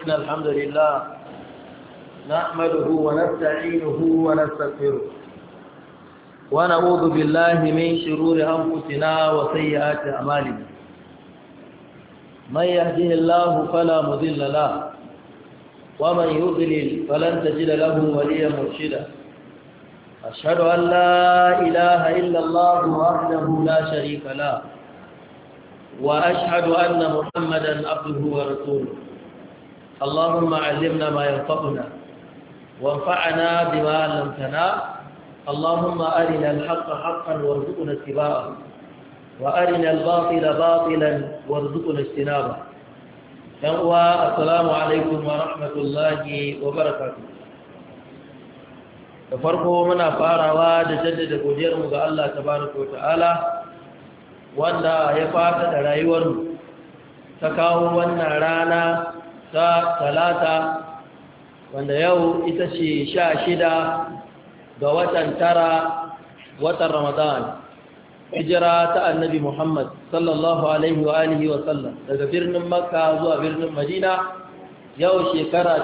إن الحمد لله نحمده ونستعينه ونستغفره ونعوذ بالله من شرور أنفسنا وسيئات أعمالنا من يهده الله فلا مضل له ومن يضلل فلن تجد له وليا مرشدا أشهد أن لا إله إلا الله وحده لا شريك له وأشهد أن محمدا عبده ورسوله اللهم علمنا ما ينفعنا وانفعنا بما علمتنا اللهم أرنا الحق حقا وارزقنا اتباعه وأرنا الباطل باطلا وارزقنا اجتنابه السلام عليكم ورحمة الله وبركاته da farko muna farawa da jaddada godiyarmu ga Allah tabaraka wata'ala wanda ya fata da rayuwarmu ta kawo wannan rana ta talata wanda yau ita ce 16 ga watan tara watan Ramadan hijira ta annabi Muhammad sallallahu alaihi wa alihi wa sallam daga birnin Makka zuwa birnin Madina yau shekara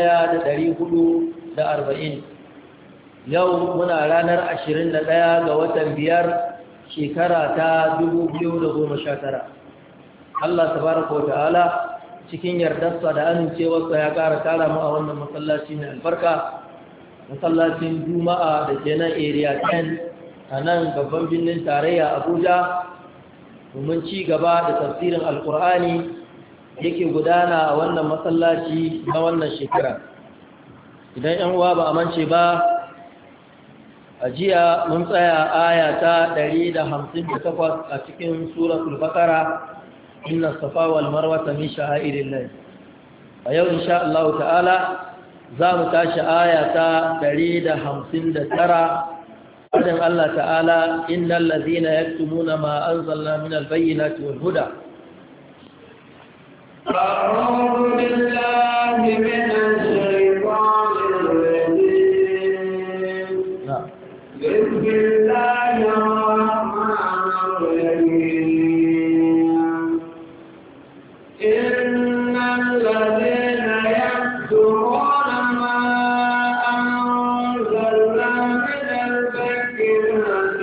1440 yau muna ranar 21 ga watan 5 shekara ta 2019 Allah tabaraka wa ta'ala cikin yardarsa da amincewarsa ya ƙara tara mu a wannan masallaci mai albarka masallacin Juma'a da ke nan area 10 a nan babban birnin tarayya Abuja domin ci gaba da tafsirin Alƙur'ani yake gudana a wannan masallaci na wannan shekara idan 'yan uwa ba a mance ba a jiya mun tsaya aya ta 158 a cikin suratul baqara inna safa wal marwa min sha'airillah a yau insha Allah ta'ala za mu tashi aya ta 159 fadin Allah ta'ala innal ladhina yaktumuna ma anzalna minal bayyinati wal huda a'udhu billahi minash بسم الله الرحمن الرحيم إن الذين يكتمون ما أنزلنا من البينات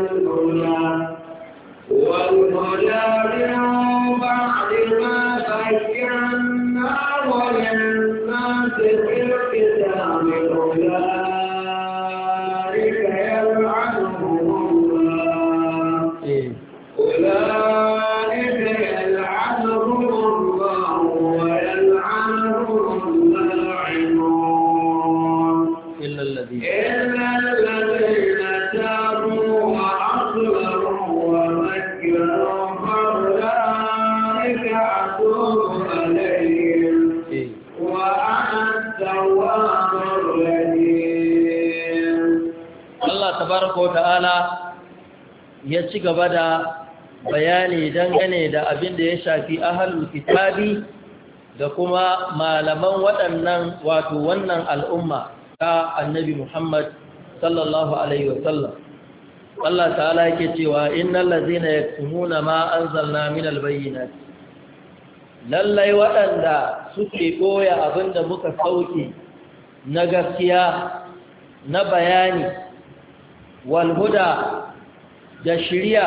والهدى من بعد ما بيناه للناس في الكتاب ta'ala ya ci gaba da bayani dangane da abin da ya shafi ahlul kitabi da kuma malaman waɗannan wato wannan al'umma ta annabi Muhammad sallallahu alaihi wasallam Allah ta'ala yake cewa innal ladzina yaktumuna ma anzalna minal bayyinati lallai waɗanda suke koya abinda muka sauke na gaskiya na bayani walhuda da shiriya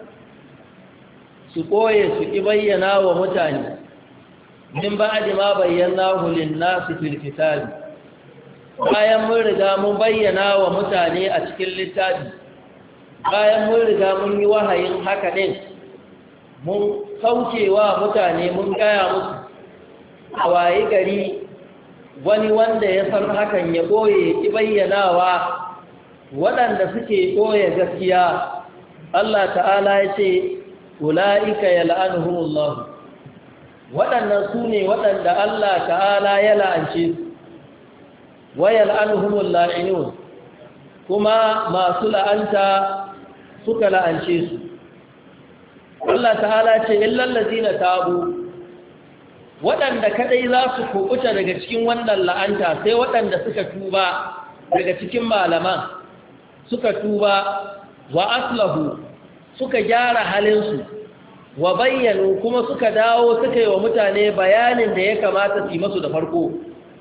su koye su ki bayyana wa mutane min ba'di ma bayyanahu lin-nasi fil kitab bayan mun riga mun bayyana wa mutane a cikin littafi bayan mun riga mun yi wahayin haka din mun saukewa mutane mun gaya musu a waye gari wani wanda ya san hakan ya koye ki bayyanawa waɗanda suke ɓoye gaskiya Allah ta'ala ya ce ula'ika yal'anuhumullah waɗannan su ne waɗanda Allah ta'ala ya la'ance su wa yal'anuhumul la'inun kuma masu la'anta suka la'ance su Allah ta'ala ce illal ladina tabu waɗanda kadai za su kubuta daga cikin wannan la'anta sai waɗanda suka tuba daga cikin malaman suka tuba wa aslahu suka gyara halinsu wa bayyanu kuma suka dawo suka yi wa mutane bayanin da ya kamata su yi masu da farko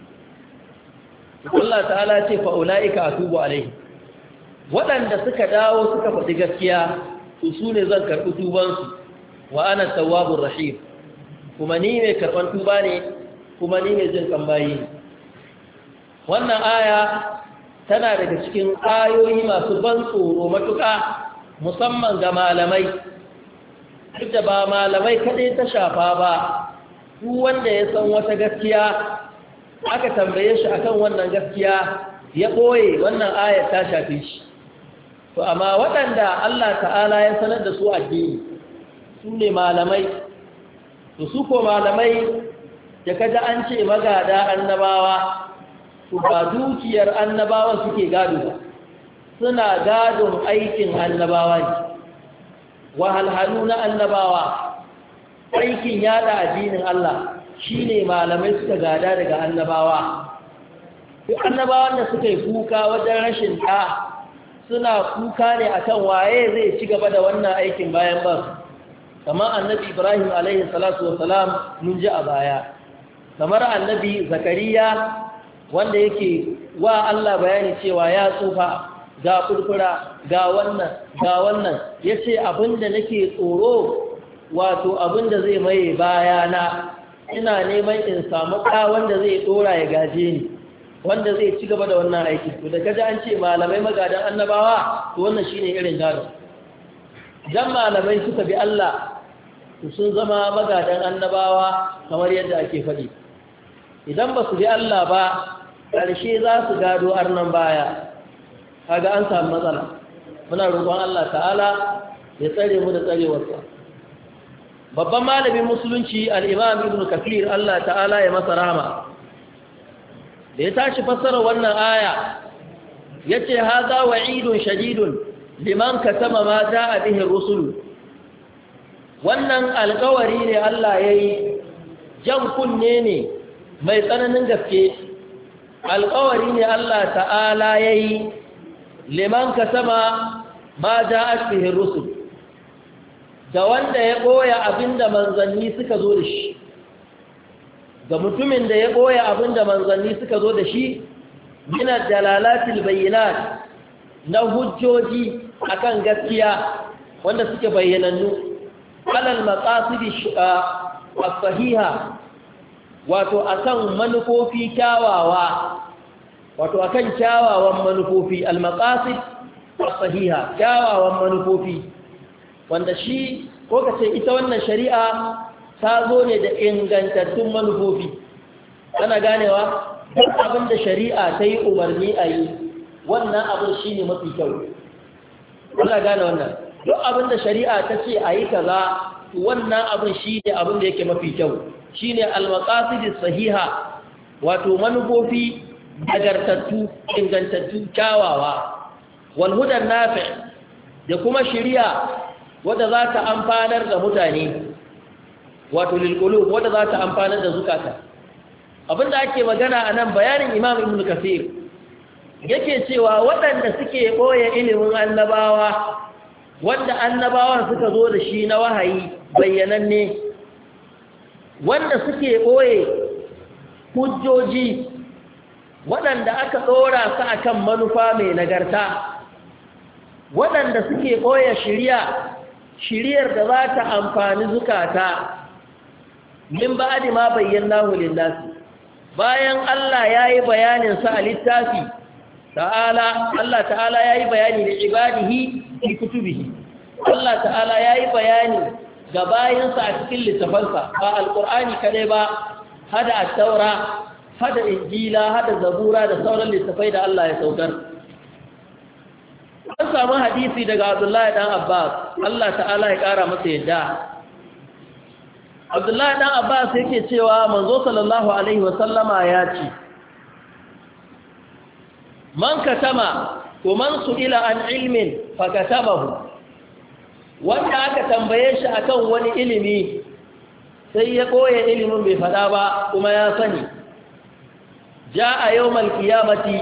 Allah ta'ala ce fa ulaika atubu alaihi waɗanda suka dawo suka faɗi gaskiya su ne zan karɓi tubansu wa ana tawwabur rahim kuma ni mai karɓar tuba ne kuma ni mai jin kambayi wannan aya tana daga cikin ayoyi masu ban tsoro matuƙa musamman ga malamai duk da ba malamai kaɗai ta shafa ba duk wanda ya san wata gaskiya aka tambaye shi akan wannan gaskiya ya ɓoye wannan ayar ta shafe shi to amma waɗanda Allah ta'ala ya sanar da su addini su ne malamai to su ko malamai da kaji an ce magada annabawa to ba dukiyar annabawa suke gado ba suna gadon aikin annabawa ne wahalhalu na annabawa aikin yada addinin Allah shine malamai suka gada daga annabawa duk annabawan da suka yi kuka wajen rashin ɗa suna kuka ne akan waye zai ci gaba da wannan aikin bayan ba kamar annabi Ibrahim alaihi salatu wassalam mun ji a baya kamar annabi Zakariya wanda yake wa Allah bayani cewa ya tsufa ga furfura ga wannan yace abinda nake tsoro wato abinda zai maye bayana ina neman in samu ɗa wanda zai dora ya gaje ni wanda zai ci gaba da wannan aiki to da kaji an ce malamai magadan annabawa to wannan shine irin gado dan malamai suka bi Allah to sun zama magadan annabawa kamar yadda ake faɗi idan ba su bi Allah ba ƙarshe za su gado arnan baya kaga an samu matsala muna roƙon Allah ta'ala ya tsare mu da tsarewarsa babban malamin musulunci al-Imam Ibn Kathir Allah ta'ala ya masa rahama da ya tashi fassara wannan aya yace hadha wa'idun shadidun liman katama ma da'a bihi ar-rusul wannan alƙawari ne Allah yayi jan kunne ne mai tsananin gaske alƙawari ne Allah ta'ala yayi liman katama ma da'a bihi ar-rusul ga wanda ya boya abinda manzanni suka zo da shi ga mutumin da ya ɓoye abin da manzanni suka zo da shi gina dalalatil bayyinat na hujjoji akan gaskiya wanda suke bayyanannu alal maqasidi as-sahiha wato akan manufofi kyawawa wato akan kyawawan manufofi al-maqasid as-sahiha kyawawan manufofi wanda shi ko kace ita wannan shari'a ta zo ne da ingantattun manufofi ana ganewa duk abin da shari'a ta yi umarni a yi wannan abin shi ne mafi kyau ana gane wannan duk abin da shari'a ta ce a yi kaza wannan abin shi ne abin da yake mafi kyau shi ne almaqasidis sahiha wato manufofi nagartattu ingantattu kyawawa wal hudan nafi da kuma shari'a wadda za ta amfanar da mutane wato lilqulub wanda za ta amfana da zukata abinda ake magana anan bayanin Imam Ibn Kathir yake cewa waɗanda suke boye ilimin annabawa wanda annabawan suka zo da shi na wahayi bayyananne wanda suke boye hujjoji waɗanda aka dora su akan manufa mai nagarta waɗanda suke boye shiriyar da za ta amfani zukata min ba'di ma bayyanahu lin-nas bayan Allah yayi bayanin sa a littafi ta'ala Allah ta'ala yayi bayani da ibadihi fi kutubihi Allah ta'ala yayi bayani ga bayinsa a cikin littafansa ba alqur'ani kadai ba hada at-taura hada injila hada zabura da sauran littafai da Allah ya saukar an samu hadisi daga Abdullahi dan Abbas Allah ta'ala ya kara masa yadda Abdullahi dan Abbas yake cewa manzo sallallahu alaihi wasallama ya ce man katama ko man su'ila an ilmin fakatabahu wanda aka tambaye shi akan wani ilimi sai ya koye ilimin bai fada ba kuma ya sani jaa yawmal qiyamati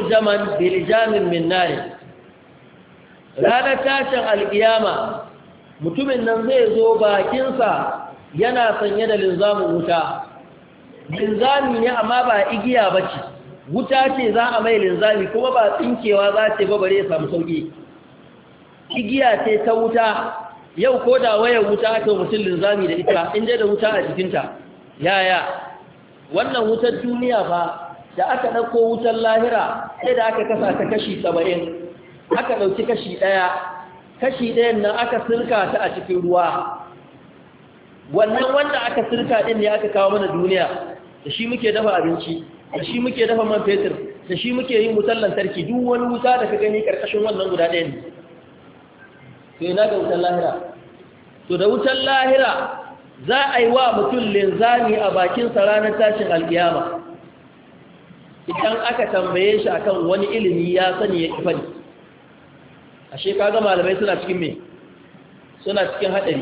muljaman bil jamin min nar ranar tashin alqiyama mutumin nan zai zo bakinsa yana sanye da linzamin wuta. Linzami ne amma ba igiya ba ce, wuta ce za a mai linzami kuma ba tsinkewa za ce ba bare ya samu sauƙi. Igiya ce ta wuta, yau ko da wayar wuta aka mutum linzami da ita inda da wuta a jikinta. Yaya wannan wutar duniya fa da aka ɗauko wutar lahira sai da aka kasa ta kashi 70, aka ɗauki kashi ɗayan nan aka sirka ta a cikin ruwa. Wannan wanda aka sirka ɗin ne aka kawo mana duniya, da shi muke dafa abinci, da shi muke dafa man fetur, da shi muke yin wutar lantarki. Duk wani wuta da ka gani ƙarƙashin wannan guda ɗaya ne. To ina ga wutar lahira? To da wutar lahira za a yi wa mutum linzami a bakinsa ranar tashin alƙiyama. Idan aka tambaye shi akan wani ilimi ya sani ya kifani, ashe kaga malamai suna cikin me? Suna cikin haɗari.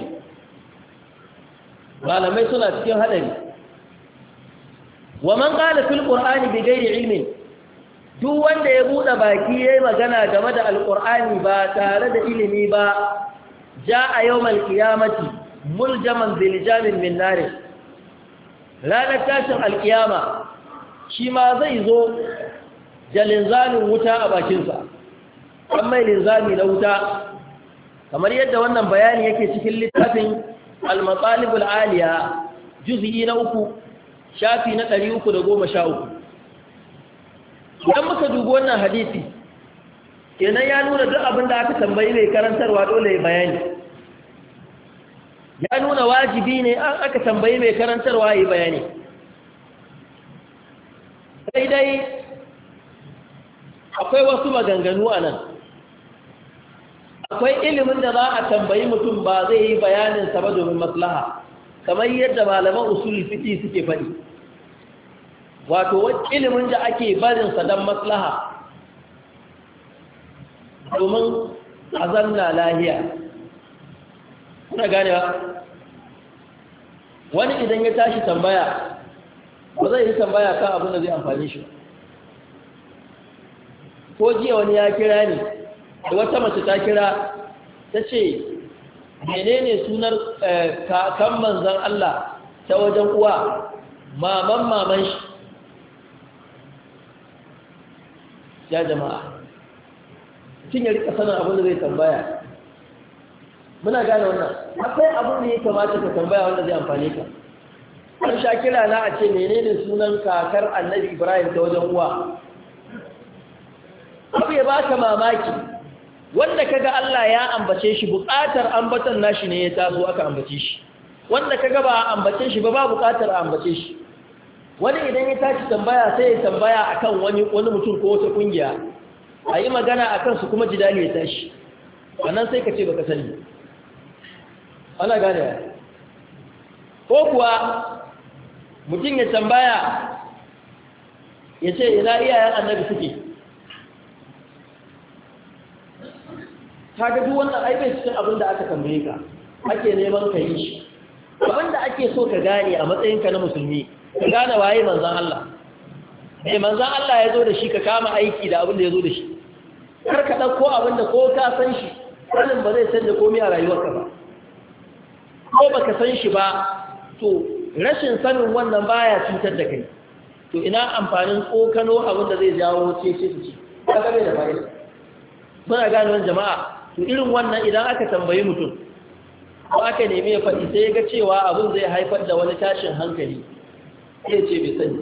Malamai suna cikin haɗari. Wa man qala fil qur'ani bi ghairi ilmin, duk wanda ya bude baki yayin magana game da alqur'ani ba tare da ilimi ba, jaa yawmal qiyamati muljaman bil jamin min nar. Ranar tashin alqiyama shi ma zai zo da linzamin wuta a bakinsa, an mai linzami na wuta, kamar yadda wannan bayani yake cikin littafin al-matsalibul aliya juz'i na 3 shafi na 313. Idan muka dubi wannan hadisi, kenan ya nuna duk abin da aka tambayi mai karantarwa dole ya bayani. Ya nuna wajibi ne an aka tambayi mai karantarwa ya bayani. Sai dai akwai wasu maganganu a nan. Akwai ilimin da za a tambayi mutum ba zai yi bayaninsa ba domin maslaha, kamar yadda malaman usul fiqh suke faɗi. Wato ilimin da ake barinsa don maslaha domin a zanna lahiya. Kuna ganewa? Wani idan ya tashi tambaya ba zai yi tambaya kan abin da zai amfani shi. Ko jiya wani ya kira ni, da wata mace ta kira ta ce menene sunar kakan manzan Allah ta wajen uwa, maman shi. Ya jama'a, tun ya rika sanin abin da zai tambaya. Muna gane wannan, akwai abin da ya kamata ka tambaya wanda zai amfane ka. An sha kira na a ce menene sunan kakar Annabi Ibrahim ta wajen uwa. Abu ya baka mamaki, wanda kaga Allah ya ambace shi buƙatar ambatan nashi ne ya taso aka ambace shi, wanda kaga ba a ambace shi ba buƙatar a ambace shi. Wani idan ya tashi tambaya sai ya tambaya akan wani mutum ko wata kungiya, a yi magana akan su kuma jidali ya tashi, wannan sai ka ce baka sani. Ana gane ko kuwa mutum ya tambaya ya ce ina iyayen Annabi suke. Kaga duk wannan aibai cikin abin da aka tambaye ka ake neman ka yi shi. Abin da ake so ka gane a matsayinka na musulmi, ka gane waye manzan Allah. Manzan Allah ya zo da shi, ka kama aiki da abin da ya zo da shi. Kar ka ɗauko abin da ko ka san shi, sanin ba zai canza komai a rayuwarka ba. Ko baka san shi ba, to rashin sanin wannan baya cutar da kai. To ina amfanin tsokano abin da zai jawo ce ce. Ka gabe da bayan. Muna gane wannan jama'a. To irin wannan idan aka tambayi mutum ko aka nemi ya faɗi sai ya ga cewa abin zai haifar da wani tashin hankali, sai ce bai sani.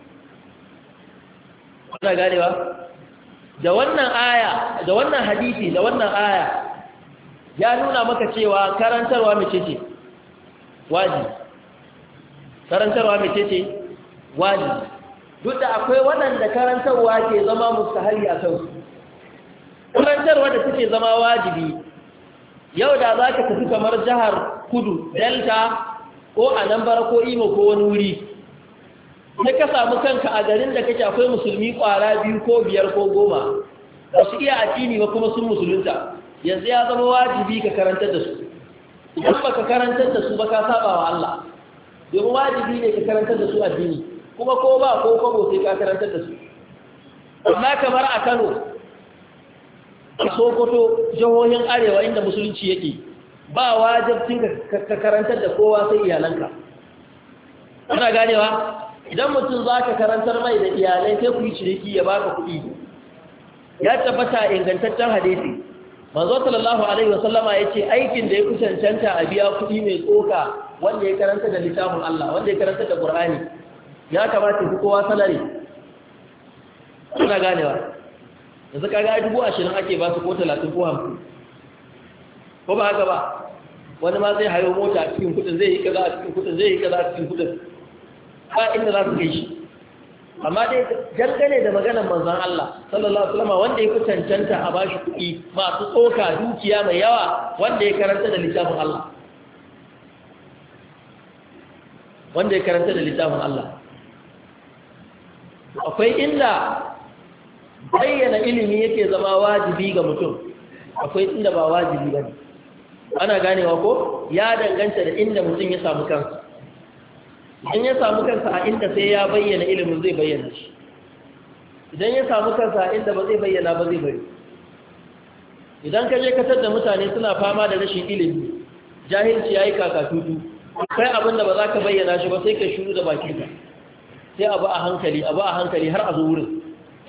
Kuna ganewa? Da wannan aya, da wannan hadisi, da wannan aya ya nuna maka cewa karantarwa mace ce wajibi. Karantarwa mace ce wajibi. Duk da akwai waɗanda karantarwa ke zama mustahali a kansu. Karantarwa da suke zama wajibi, yau da za ka tafi kamar jihar Kudu, Delta, ko Anambra ko Imo ko wani wuri, sai ka samu kanka a garin da kake akwai musulmi ƙwara 2 ko 5 ko 10, ba su iya addini ba kuma sun musulunta, yanzu ya zama wajibi ka karantar da su. Idan ba ka karantar da su ba ka saba wa Allah, domin wajibi ne ka karantar da su addini, kuma ko ba ko kwabo sai ka karantar da su. Amma kamar a Kano, a Sokoto, jihohin arewa inda musulunci yake, ba wajibcin ka karantar da kowa sai iyalanka ana ganewa idan mutum za ka karantar mai da iyalai sai ku yi ciniki ya baka kuɗi ya tabbata ingantaccen hadisi manzo sallallahu alaihi wasallama yace aikin da ya kusancanta a biya kuɗi mai tsoka wanda ya karanta da littafin Allah wanda ya karanta da Qur'ani ya kamata ku kowa salari kuna ganewa yanzu kaga 20,000 ake ba su ko 30 ko 50 ko ba haka ba wani ma zai hayo mota a cikin kudin zai yi kaza a cikin kudin zai yi kaza a cikin kudin ba inda za su kai shi amma dai dangane da maganar manzon Allah sallallahu alaihi wasallam wanda ya cancanta a bashi kuɗi masu tsoka dukiya mai yawa wanda ya karanta da littafin Allah wanda ya karanta da littafin Allah akwai inda bayyana ilimi yake zama wajibi ga mutum akwai inda ba wajibi bane ana ganewa ko ya danganta da inda mutum ya samu kansa idan ya samu kansa a inda sai ya bayyana ilimin zai bayyana shi idan ya samu kansa a inda ba zai bayyana ba zai bari idan ka je katar da mutane suna fama da rashin ilimi jahilci yayi kakatutu kai abin da ba za ka bayyana shi ba sai ka shiru da bakinka sai abu a hankali har a zo wurin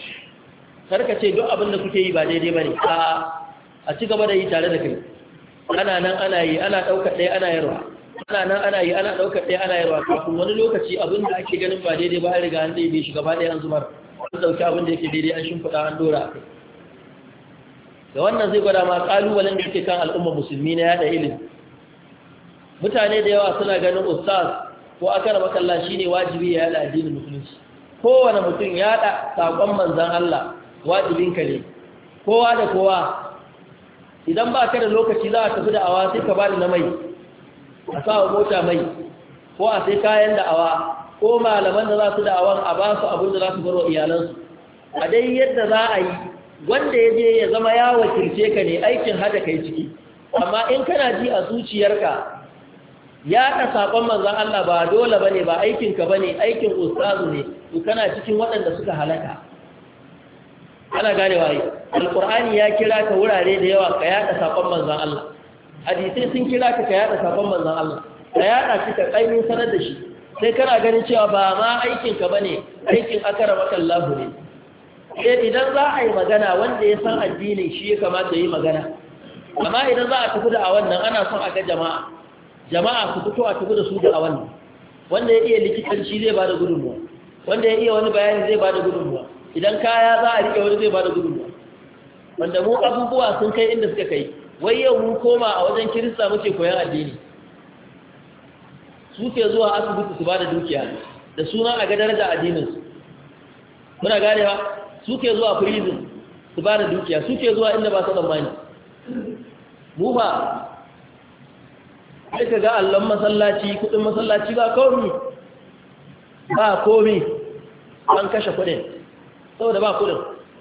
karka ce duk abin da kuke yi ba daidai bane a ci gaba da yi tare da kai ana nan ana yi ana daukar ɗaya ana yarwa ana nan ana yi ana daukar ɗaya ana yarwa kafin wani lokaci abin da ake ganin ba daidai ba an riga an ɗaya shi gaba ɗaya an zubar an dauki abin da yake daidai an shimfiɗa an dora a kai da wannan zai gwada ma kalubalen da yake kan al'ummar musulmi na yada ilimi mutane da yawa suna ganin ustaz ko akara makalla shine wajibi ya yada addinin musulunci kowane mutum yada sakon manzon Allah wajibinka ne kowa da kowa idan ba ka da lokaci za a tafi da awa sai ka ba da na mai a sa mota mai ko a sai kayan da awa ko malaman da za su da awan a ba su abin da za su baro iyalansu a dai yadda za a yi wanda ya je ya zama ya wakilce ka ne aikin hada kai ciki amma in kana ji a zuciyarka ya ka sakon manzon Allah ba dole bane ba aikinka bane aikin ustazu ne to kana cikin waɗanda suka halaka ana ganewa yi alqur'ani ya kira ka wurare da yawa ka yada sakon manzon Allah hadisi sun kira ka yada sakon manzon Allah ka yada shi ka kainin sanar da shi sai kana ganin cewa ba ma aikin ka bane aikin akramaka Allah ne sai idan za a yi magana wanda ya san addini shi ya kamata yi magana amma idan za a tafi da a wannan ana son a ga jama'a su fito a tafi da su da a wannan wanda ya iya likitanci zai bada gudunmuwa wanda ya iya wani bayani zai bada gudunmuwa idan kaya za a rike wani zai bada gudunmuwa wanda mu abubuwa sun kai inda suka kai wai yau mun koma a wajen kirista muke koyan addini su ke zuwa asibiti su bada dukiya da suna a ga daraja addininsu muna ganewa su ke zuwa prison su bada dukiya su ke zuwa inda ba su tsammani mu ba sai ka ga allon masallaci kudin masallaci ba komi an kashe kudin saboda ba kudin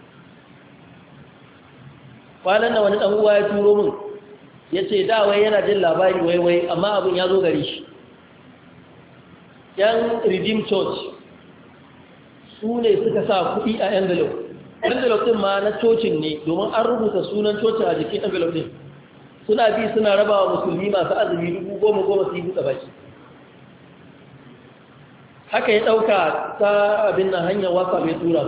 kwanan da wani uwa ya turo min ya ce dawai yana jin labari waiwai amma abin ya zo gari shi yan redeem church su ne suka sa kudi a envelope din ma na cocin ne domin an rubuta sunan cocin a jikin envelope din suna bi suna raba wa musulmi masu azumi 10,000 su yi buɗe baki haka ya ɗauka ta abin nan hanyar wasa mai tura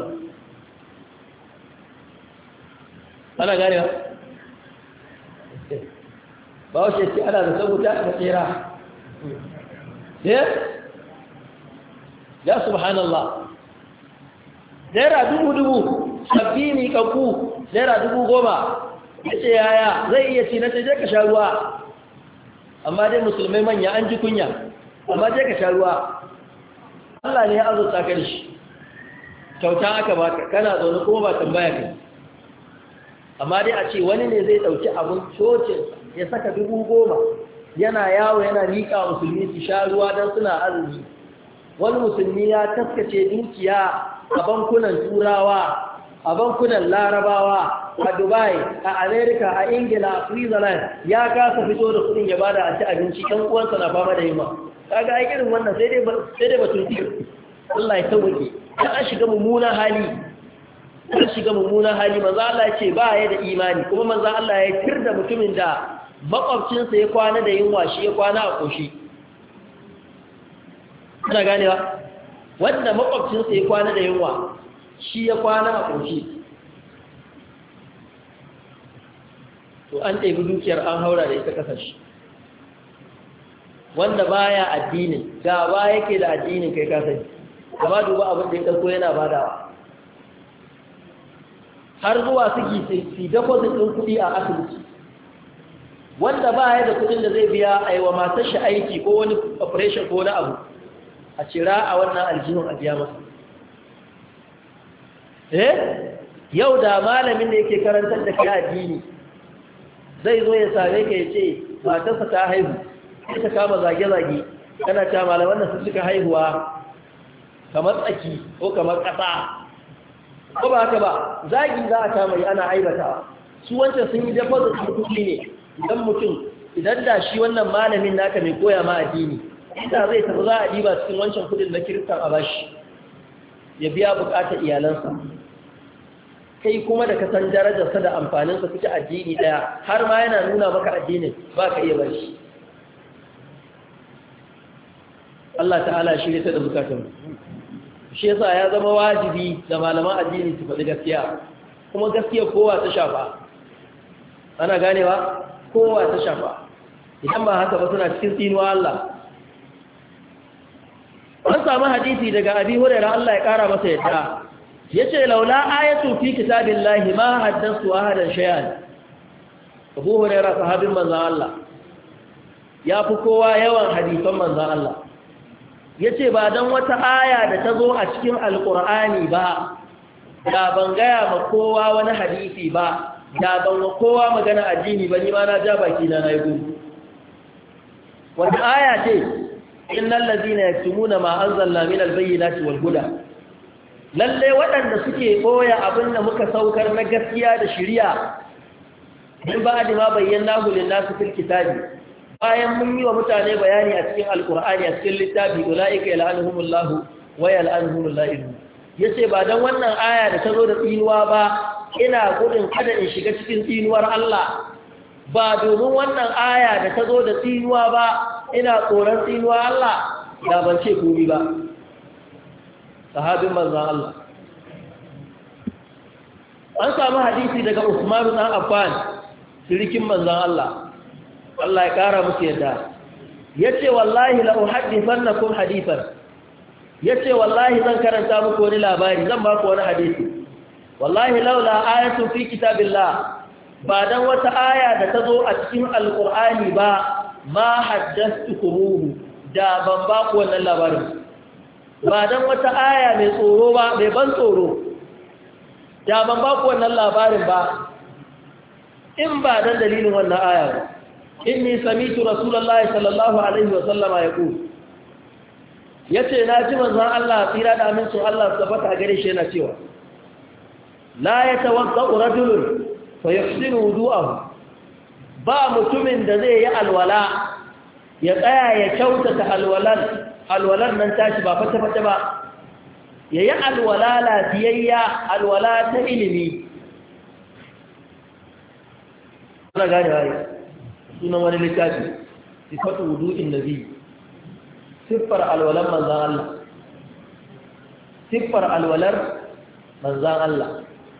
ana gane ba wace ce ana da sabuta a matsera ya subhanallah naira 10,000 sabbi ni kanku naira 10,000 ya ce yaya zai iya ci na ce je ka sha ruwa amma dai musulmai manya an ji kunya amma je ka sha ruwa Allah ne ya azurta ka da shi kyauta aka baka kana zaune kuma ba tambaya kai amma dai a ce wani ne zai dauki abun cocin ya saka 10,000 yana yawo yana liƙa musulmi su sha ruwa don suna azumi wani musulmi ya taskace dukiya a bankunan turawa a bankunan larabawa a dubai a america a ingila a switzerland ya kasa fito da kudin ya bada a ci abinci ɗan uwansa na fama da yunwa kaga ai irin wannan sai dai batun ci Allah ya sauke dan an shiga mummunan hali manzo Allah ya ce ba ya da imani kuma manzo Allah ya tirda mutumin da makwabcinsa ya kwana da yunwa shi ya kwana a ƙoshi kuna ganewa wanda makwabcinsa ya kwana da yunwa shi ya kwana a ƙoshi to an ɗaibi dukiyar an haura da ita ƙasashe wanda baya addinin gaba yake da addinin kai kasance amma duba abin da ya ɗauko yana badawa har zuwa suke fi deposit ɗin kuɗi a asibiti wanda ba ya da kuɗin da zai biya a yi wa matar shi aiki ko wani operation ko wani abu a cira a wannan aljihun a biya masa yau da malamin da yake karantar da kai addini zai zo ya same ka ya ce matarsa ta haihu sai ta kama zage-zage kana cewa malaman nan sun suka haihuwa kamar tsaki ko kamar ƙasa ko ba haka ba zagi za a kama yi ana aibatawa su wancan sun yi deposit da kuɗi ne idan mutum idan da shi wannan malamin naka mai koya ma addini inda zai tafi za a diba cikin wancan kuɗin na kiristan a bashi ya biya buƙatar iyalansa kai kuma da ka san darajarsa da amfaninsa kuke addini ɗaya har ma yana nuna maka addinin ba ka iya bar shi Allah ta'ala shi ne ta da bukatun shi yasa ya zama wajibi da malaman addini su faɗi gaskiya kuma gaskiya kowa ta shafa ana ganewa kowa ta shafa idan ba haka ba suna cikin tsinuwa Allah an samu hadisi daga Abi Hurairah Allah ya kara masa yadda yace laula ayatu fi kitabillahi ma haddathu ahadan shay'an Abu Hurairah sahabin manzon Allah ya fi kowa yawan hadisan manzon Allah ya ce ba don wata aya da ta zo a cikin alƙur'ani ba da ban gaya ma kowa wani hadisi ba da ban wa kowa magana addini ba ni ma na ja baki na yi gudu wata aya ce innal ladina yaktumuna ma anzalna min albayyinati wal huda lalle waɗanda suke boya abin da muka saukar na gaskiya da shari'a in ba da ma bayyanahu lin-nasi fil kitabi bayan mun yi wa mutane bayani a cikin alkur'ani a cikin littafi ulaika yal'anuhumullahu wa yal'anuhumul la'in yace ba dan wannan aya da ta zo da tsinuwa ba ina gudun kada in shiga cikin tsinuwar Allah ba domin wannan aya da ta zo da tsinuwa ba ina tsoron tsinuwar Allah da ban ce komai ba sahabin manzon Allah an samu hadisi daga Usman ibn Affan sirikin manzon Allah Allah ya kara musu yadda yace wallahi la uhaddithannakum hadithan yace wallahi zan karanta muku wani labari zan ba ku wani hadisi wallahi laula ayatu fi kitabillah ba dan wata aya da ta zo a cikin alqur'ani ba ma haddathtukum da ban ba ku wannan labarin ba dan wata aya mai tsoro ba mai ban tsoro da ban ba ku wannan labarin ba in ba dan dalilin wannan aya ba inni samitu rasulullahi sallallahu alaihi wa sallama yaqul yace na ji manzon Allah tsira da amincin Allah tabbata gare shi yana cewa la yatawaddau rajulun fa yuhsinu wudu'ahu ba mutumin da zai yi alwala ya tsaya ya kyautata alwalan nan tashi ba fata ba yayi alwala lafiyayya alwala ta ilimi ana gane wai sunan wani littafi sifatu wudu'in nabi siffar alwalar manzan Allah siffar alwalar manzan Allah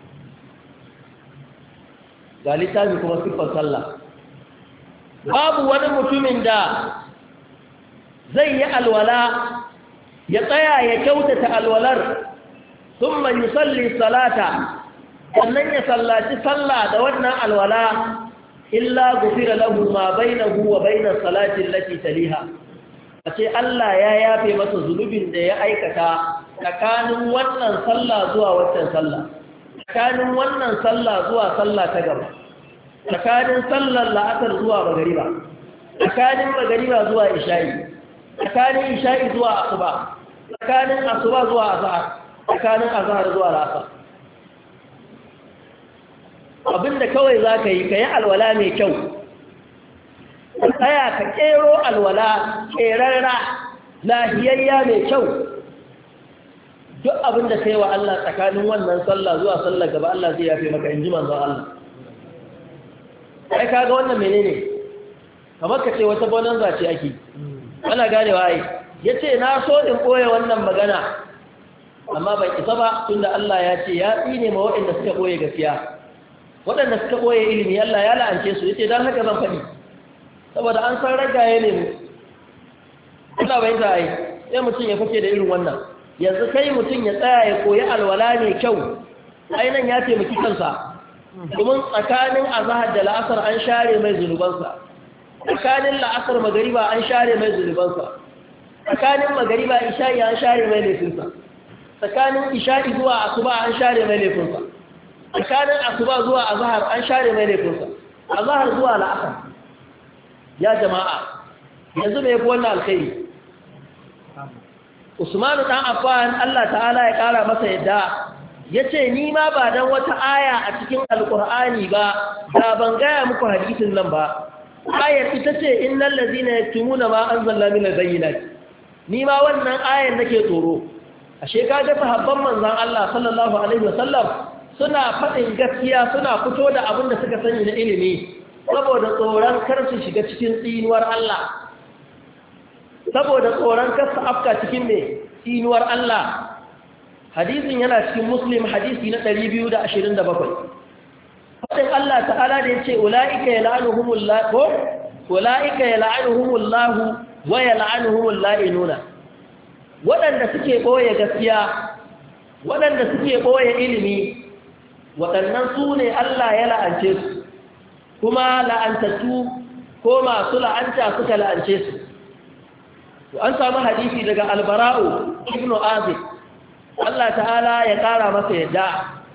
ga littafi kuma siffar sallah babu wani mutumin da zai yi alwala ya tsaya ya kyautata alwalar thumma yusalli salata sannan ya sallaci sallah da wannan alwala illa gufira lahu ma bainahu wa bainas salati allati taliha ace Allah ya yafe masa zulubin da ya aikata tsakanin wannan sallah zuwa waccan sallah tsakanin wannan sallah zuwa sallah ta gaba tsakanin sallar la'asar zuwa magariba tsakanin magariba zuwa isha'i tsakanin isha'i zuwa asuba tsakanin asuba zuwa azhar tsakanin azhar zuwa la'asar abinda kawai za ka yi ka yi alwala mai kyau ka tsaya ka ƙero alwala ƙerarra lahiyayya mai kyau duk abinda ka yi wa Allah tsakanin wannan sallah zuwa sallah gaba Allah zai yafe maka in ji manzon Allah sai kaga wannan menene kamar ka ce wata bonanza ce ake ana ganewa ai yace na so in koye wannan magana amma ban isa ba tunda Allah ya ce ya tsine ma waɗanda suka koye gaskiya waɗanda suka koye ilimi Allah ya la'ance su yace dan haka zan faɗi saboda an san ragaye ne mu Allah bai da ai sai mutum ya fice da irin wannan yanzu kai mutum ya tsaya ya koyi alwala ne kyau ainan ya taimaki kansa domin tsakanin azhar da la'asar an share mai zunubansa tsakanin la'asar magariba an share mai zunubansa tsakanin magariba isha'i an share mai laifinsa tsakanin isha'i zuwa asuba an share mai laifinsa tsakanin asuba zuwa azhar an share mai laifinsa azhar zuwa la'asar ya jama'a yanzu me yafi wannan alkhairi Usman dan Affan Allah ta'ala ya kara masa yadda yace ni ma ba dan wata aya a cikin alqur'ani ba da ban gaya muku hadisin nan ba ayar ita ce innal ladina yaktumuna ma anzalna minal bayyinati ni ma wannan ayar nake tsoro ashe kaga sahabban manzon Allah sallallahu alaihi wasallam suna faɗin gaskiya suna fito da abin da suka sani na ilimi saboda tsoron kar su shiga cikin tsinuwar Allah saboda tsoron kar su afka cikin me tsinuwar Allah hadisin yana cikin Muslim hadisi na 227 fadin Allah ta'ala da yace ulaika yal'anuhumullahu ulaika yal'anuhumullahu wa yal'anuhumul la'inuna waɗanda suke ɓoye gaskiya waɗanda suke ɓoye ilimi waɗannan su ne Allah ya la'ance su kuma la'antattu ko masu la'anta suka la'ance su an samu hadisi daga albara'u ibn azib Allah ta'ala ya ƙara masa yadda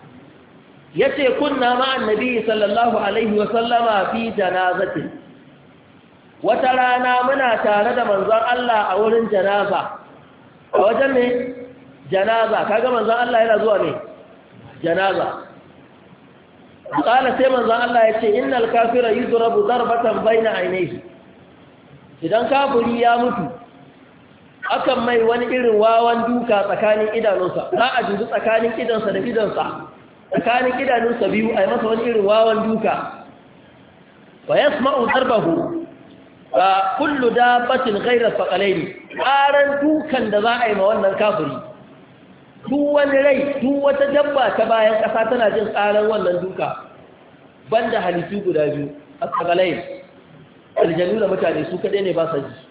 ya ce kunna ma'an nabi sallallahu alaihi wasallama fi janazatin wata rana muna tare da manzon Allah a wurin janaza a wajen ne janaza kaga manzon Allah yana zuwa ne janaza kala sai manzon Allah ya ce innal kafira yudrabu darbatan baina ainihi idan kafiri ya mutu akan mai wani irin wawan duka tsakanin idanunsa za a juzu tsakanin idansa da idansa tsakanin idanunsa biyu a yi masa wani irin wawan duka wa yasma'u darbahu kullu dabbatin ghayra thaqalaini ƙaran dukan da za a yi ma wannan kafiri duk wani rai duk wata dabba ta bayan ƙasa tana jin ƙaran wannan duka banda halittu guda biyu thaqalain aljanu da mutane su kaɗai ne ba sa ji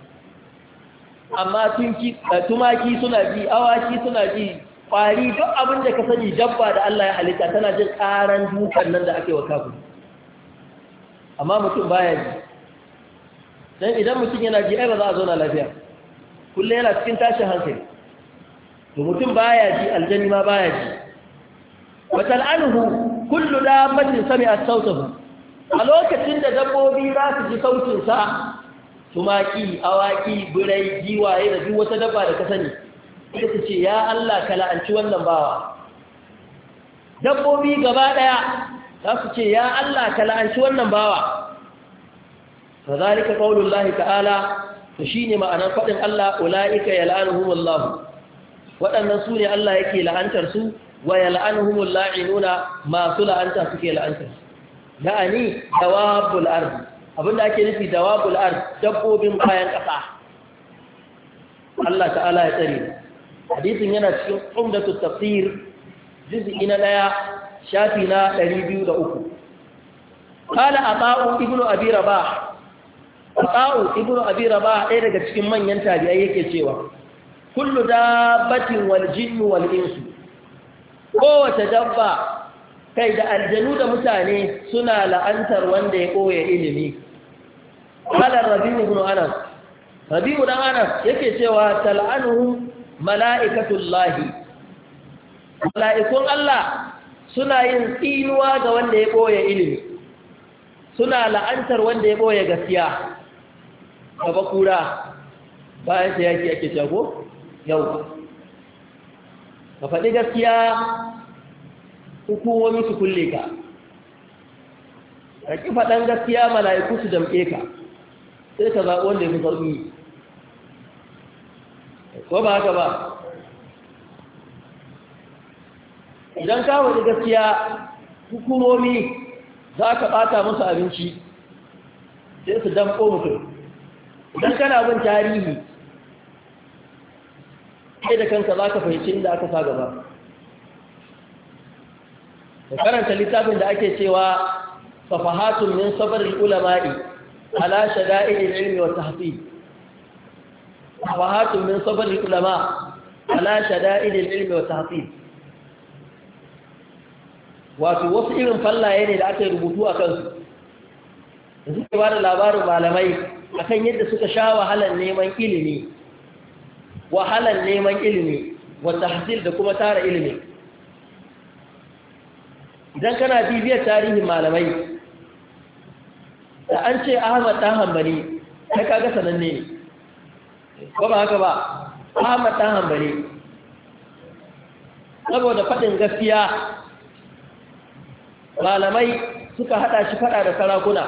amma tumaki suna ji awaki suna ji ƙwari duk abin da ka sani dabba da Allah ya halitta tana jin ƙaran dukan nan da ake wa kafiri amma mutum baya ji dan idan mutum yana ji ai ba za a zauna lafiya kullum yana cikin tashin hankali to mutum baya ji aljani ma baya ji wa tal'anuhu kullu dabbatin sami'at sautahu a lokacin da dabbobi za su ji sautin sa tumaki awaki birai giwaye da duk wata dabba da ka sani sai su ce ya Allah ka la'anci wannan bawa dabbobi gaba daya za su ce ya Allah ka la'anci wannan bawa فذلك قول الله تعالى فشيني معنى فضل الله أولئك يلعنهم الله وأن سوني الله يكي لعنترسو ويلعنهم اللاعنون ما سلا أنت سكي لعنترسو يعني دواب الأرض أبدا أكي نفي دواب الأرض دبوا بين باين قطع الله تعالى يتري حديث هنا عمدة التفسير جزئنا لا شافنا لريبيو دأوكو قال أطاء ابن أبي رباح Ata'u ibnu Abi Rabah ɗaya daga cikin manyan tabi'ai yake cewa kullu dabbatin wal jinnu wal insu kowace dabba kai da aljanu da mutane suna la'antar wanda ya koya ilimi qala Rabi'u ibn Anas Rabi'u dan Anas yake cewa tal'anuhum mala'ikatullahi mala'ikun Allah suna yin tsinuwa ga wanda ya koya ilimi suna la'antar wanda ya koya gaskiya gaba kura bayan ta yaki ake jago yau ka faɗi gaskiya hukumomi su kulle ka ka ƙi faɗan gaskiya mala'iku su damƙe ka sai ka zaɓi wanda ya fi sauƙi ko ba haka ba idan ka faɗi gaskiya hukumomi za ka ɓata musu abinci sai su damko mutum idan kana bin tarihi sai da kanka za ka fahimci inda aka sa gaba da karanta littafin da ake cewa safahatun min sabaril ulama'i ala shada'il ilmi wa tahfiz safahatun min sabaril ulama ala shada'il ilmi wa tahfiz wato wasu irin fallaye ne da aka yi rubutu a kansu da suke ba da labarin malamai akan yadda suka sha wahalar neman ilimi wata hasil da kuma tara ilimi idan kana bibiyar tarihin malamai da an ce Ahmad dan Hanbali kai kaga sananne ne ko ba haka ba Ahmad dan Hanbali saboda faɗin gaskiya malamai suka hada shi fada da sarakuna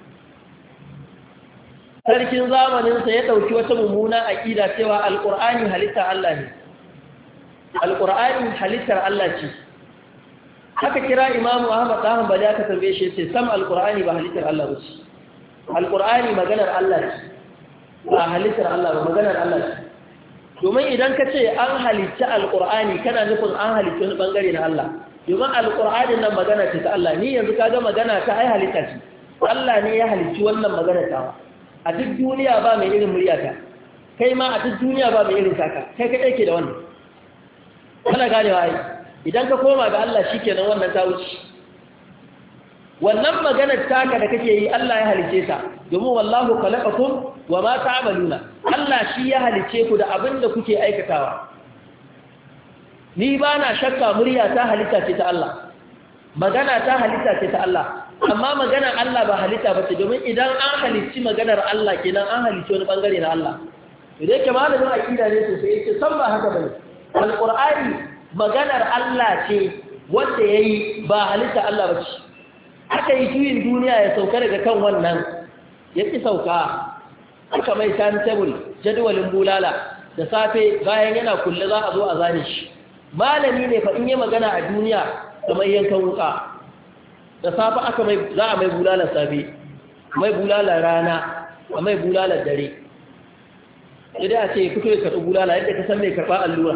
sarkin zamaninsa ya dauki wata mummuna aqida cewa alqur'ani halittar Allah ne alqur'ani halittar Allah ce haka kira imamu Ahmad dan Hanbali aka tambaye shi sai sam alqur'ani ba halittar Allah ba ce alqur'ani maganar Allah ce ba halittar Allah ba maganar Allah ce domin idan ka ce an halitta alqur'ani kana nufin an halitta wani bangare na Allah domin alƙur'anin nan magana ce ta Allah ni yanzu kaga magana ta ai halitta ce Allah ne ya halicci wannan magana ta a duk duniya ba mai irin muryata kai ma a duk duniya ba mai irin taka kai kadai ke da wannan kana ganewa ai idan ka koma ga Allah shikenan wannan ta wuce wannan maganar taka da kake yi Allah ya halicce ta domin wallahu khalaqakum wama ta'maluna Allah shi ya halicce ku da abin da kuke aikatawa ni ba na shakka murya ta halitta ce ta Allah magana ta halitta ce ta Allah amma maganar Allah ba halitta ba ce domin idan an halicci maganar Allah kenan an halicci wani bangare na Allah idan ke malamin akida ne sosai yake san ba haka bane alqur'ani maganar Allah ce wanda yayi ba halitta Allah ba ce aka yi juyin duniya ya sauka daga kan wannan ya ki sauka aka mai timetable jadwalin bulala da safe bayan yana kulle za a zo a zane shi malami ne fa in yi magana a duniya kamar yankan wuka da safa aka mai za a mai bulalar safe mai bulalar rana a mai bulalar dare idan a ce fito ya karɓi bulala yadda ka san mai karɓa allura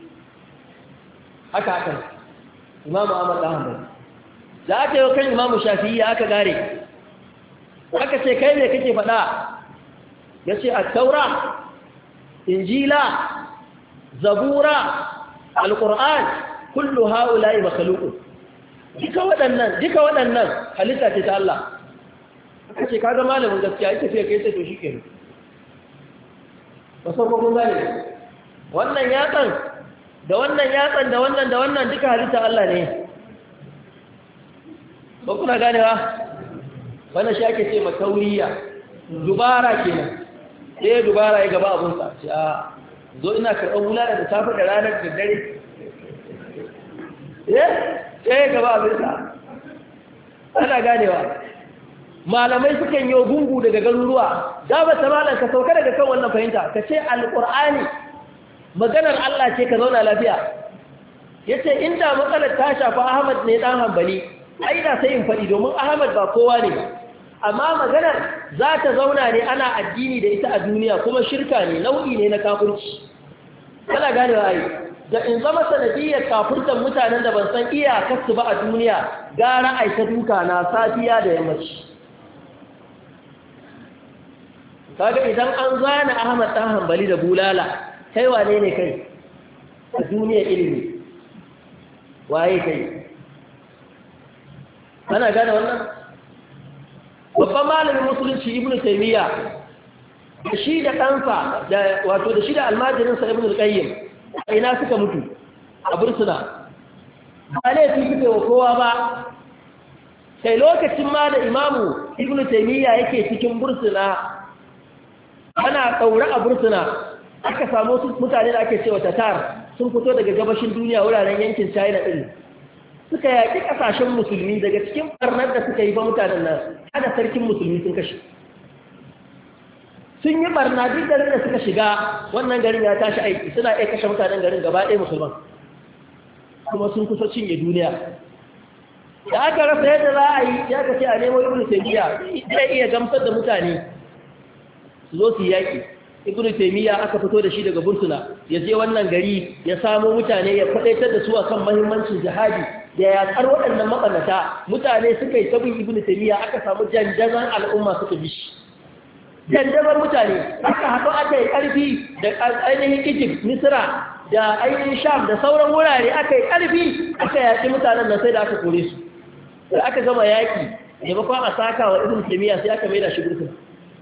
haka haka imamu Ahmad dan Hanbali da aka yi kan imamu Shafi'i aka gare aka ce kai ne kake faɗa ya ce at-taura injila zabura alƙur'an kullu ha'ula'i makhluqun duka waɗannan halitta ce ta Allah aka ce kaga malamin gaskiya yake sai kai sai to shikenan ba san ko kun gane wannan yatsan da wannan duka halitta Allah ne ba kuna ganewa wannan shi ake ce matauriya dubara kenan sai dubara ya gaba abun sa ce a zo ina karɓar bulala da safe da ranar da dare sai gaba abinsa ana ganewa malamai sukan yi gungu daga garuruwa da ba ta malam ka sauka daga kan wannan fahimta ka ce alƙur'ani maganar Allah ce ka zauna lafiya ya ce inda matsalar ta shafa Ahmad ne ɗan Hanbali ai da sai in faɗi domin Ahmad ba kowa ne amma maganar za ta zauna ne ana addini da ita a duniya kuma shirka ne nau'i ne na kafirci ana ganewa ai da in zama sanadiyar kafirtan mutanen da ban san iyakarsu ba a duniya gara aika duka na safiya da yammaci kaga idan an zana Ahmad dan Hanbali da bulala kai wane ne kai a duniyar ilimi waye kai ana gane wannan babban malamin musulunci Ibn Taymiyyah da shi da kansa da shi da almajirinsa Ibn al-Qayyim ina suka mutu a bursuna ba laifi suke wa kowa ba sai lokacin ma da imamu Ibn Taymiyyah yake cikin bursuna ana ɗaure a bursuna aka samu mutane da ake cewa tatar sun fito daga gabashin duniya wuraren yankin China ɗin suka yaƙi ƙasashen musulmi daga cikin ɓarnar da suka yi fa mutanen nan hada sarkin musulmi sun kashe sun yi ɓarna duk garin da suka shiga wannan garin ya tashi aiki suna iya kashe mutanen garin gaba ɗaya musulman kuma sun kusa cinye duniya da aka rasa yadda za a yi ya ka ce a nemo ibn taymiya zai iya gamsar da mutane su zo su yaƙi. ibn taymiya aka fito da shi daga Bursuna ya je wannan gari ya samo mutane ya faɗaitar da su akan muhimmancin jihadi da yaƙar waɗannan maɓannata. Mutane suka yi tabin ibn taymiya aka samu janjazan al'umma suka bi shi, janjazan mutane aka haɗu aka yi ƙarfi da ainihin Egypt, Misra da ainihin Sham da sauran wurare aka yi ƙarfi aka yaƙi mutanen nan sai da aka kore su. Da aka gama yaƙi maimakon a saka wa ibn taymiya sai aka maida shi Bursuna.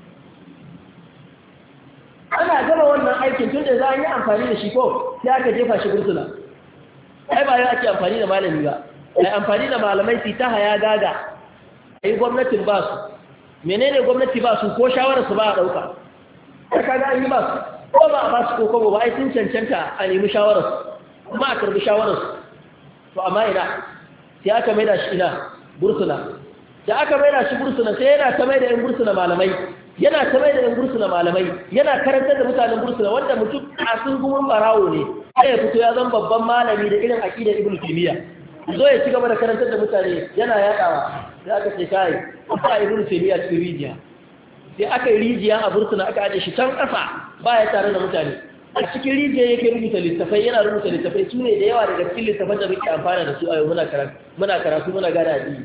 Ana gama wannan aikin tun da za a yi amfani da shi ko sai aka jefa shi Bursuna. Ai ba yau ake amfani da malami ba, ai amfani da malamai su ta haya gaga. Ai gwamnatin ba su, menene gwamnati ba su ko shawarar su ba a ɗauka. Ai kaga an yi ba su, ko ba a ba su ko kobo ba ai sun cancanta a nemi shawarar su, kuma a karbi shawarar su. To amma ina sai aka maida shi ina Bursuna. Da aka maida shi Bursuna sai yana ta maida yan Bursuna malamai. Yana ta mai da yan Bursuna malamai, yana karantar da mutanen Bursuna wanda mutum a sun gumin barawo ne, sai ya fito ya zama babban malami da irin aqidar Ibn Taymiyyah. Zo ya ci gaba da karantar da mutane yana yadawa. Sai aka ce kai, ba Ibn Taymiyyah cikin rijiya. Sai aka yi rijiya a Bursuna aka aje shi can ƙasa ba ya tare da mutane. A cikin rijiya yake rubuta littafai, yana rubuta littafai su ne da yawa daga cikin littafan da muke amfana da su a yau muna karatu muna gane addini.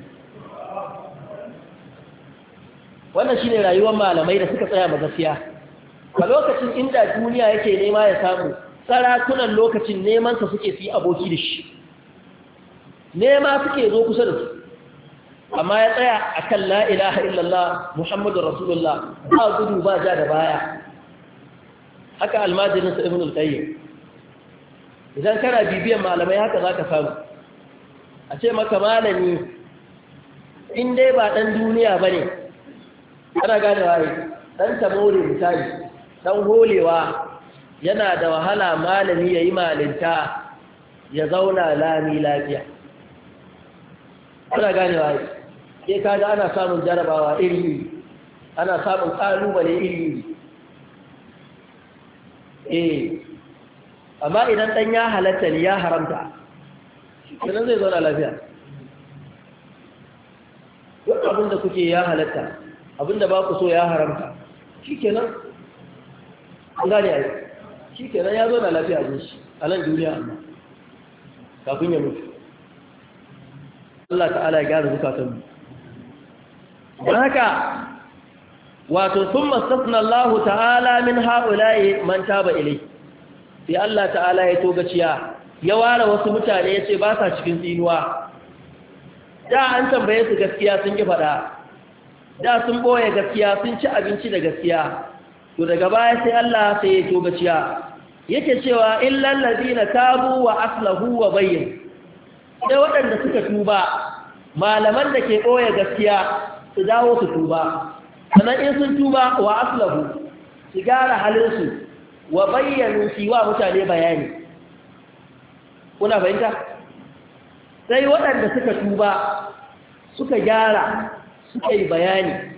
Wannan shine rayuwar malamai da suka tsaya gaskiya. A lokacin inda duniya yake nema ya samu, sarakunan lokacin neman sa suke yi aboki da shi, nema suke zo kusa da su, amma ya tsaya akan la ilaha illallah muhammadur rasulullah, ba gudu ba ja da baya. Haka almajirin sa ibn al-qayyim, idan kana bibiyan malamai haka zaka samu. A ce maka malami in dai ba dan duniya bane, ana gane waye dan tamore misali, dan holewa, yana da wahala malami yayi malinta ya zauna lami lafiya. Ana gane waye sai kaga ana samun jarabawa iri, ana samun kalubale iri. Amma idan dan ya halatta ne ya haramta, sannan zai zauna lafiya. Duk abin da kuke ya halatta, abinda ba ku so ya haramta, shikenan an gane ai, shikenan ya zo na lafiya ne shi a nan duniya, amma kafin ya mutu. Allah ta'ala ya gyara zukatanmu. Don haka wato sun mastasna Allah ta'ala min ha'ulaye man taba ilai, sai Allah ta'ala ya togaciya ya ware wasu mutane ya ce ba sa cikin tsinuwa. Da an tambaye su gaskiya sun ki faɗa, da sun boye gaskiya sun ci abinci da gaskiya, to daga baya sai Allah sai ya togaciya yake cewa illal ladina tabu wa aslahu wa bayyin, sai waɗanda suka tuba, malaman da ke boye gaskiya su dawo su tuba, sannan in sun tuba wa aslahu su gyara halinsu wa bayyanu shi wa mutane bayani. Kuna fahimta? Sai waɗanda suka tuba suka gyara suka yi bayani.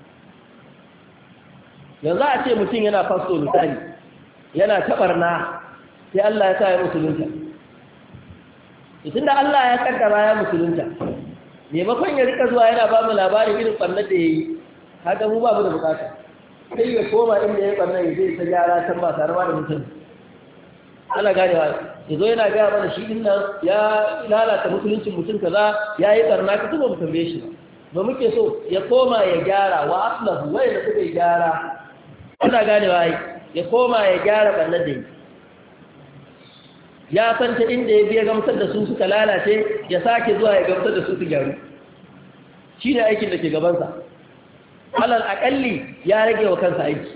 Yanzu a ce mutum yana fasto misali, yana taɓarna, sai Allah ya sa ya musulunta. Tunda Allah ya kaddara ya musulunta, maimakon ya rika zuwa yana ba mu labarin irin ɓarnar da ya yi, haka mu ba mu da bukata. Sai ya koma inda ya ɓarnar ya zai ta gyara can ba tare da mutum. Ana ganewa, ya zo yana gaya mana shi ɗin nan ya lalata musuluncin mutum kaza, ya yi ɓarna ka tuba mu tambaye shi ba. Muke so ya koma ya gyara wa aslahu wai da suka yi gyara. Ana ganewa ya koma ya gyara ɓarnar da yi. Ya san ta inda ya biya gamsar da su suka lalace, ya sake zuwa ya gamsar da su su gyaru. Shi ne aikin da ke gabansa. Alal aƙalli ya rage wa kansa aiki.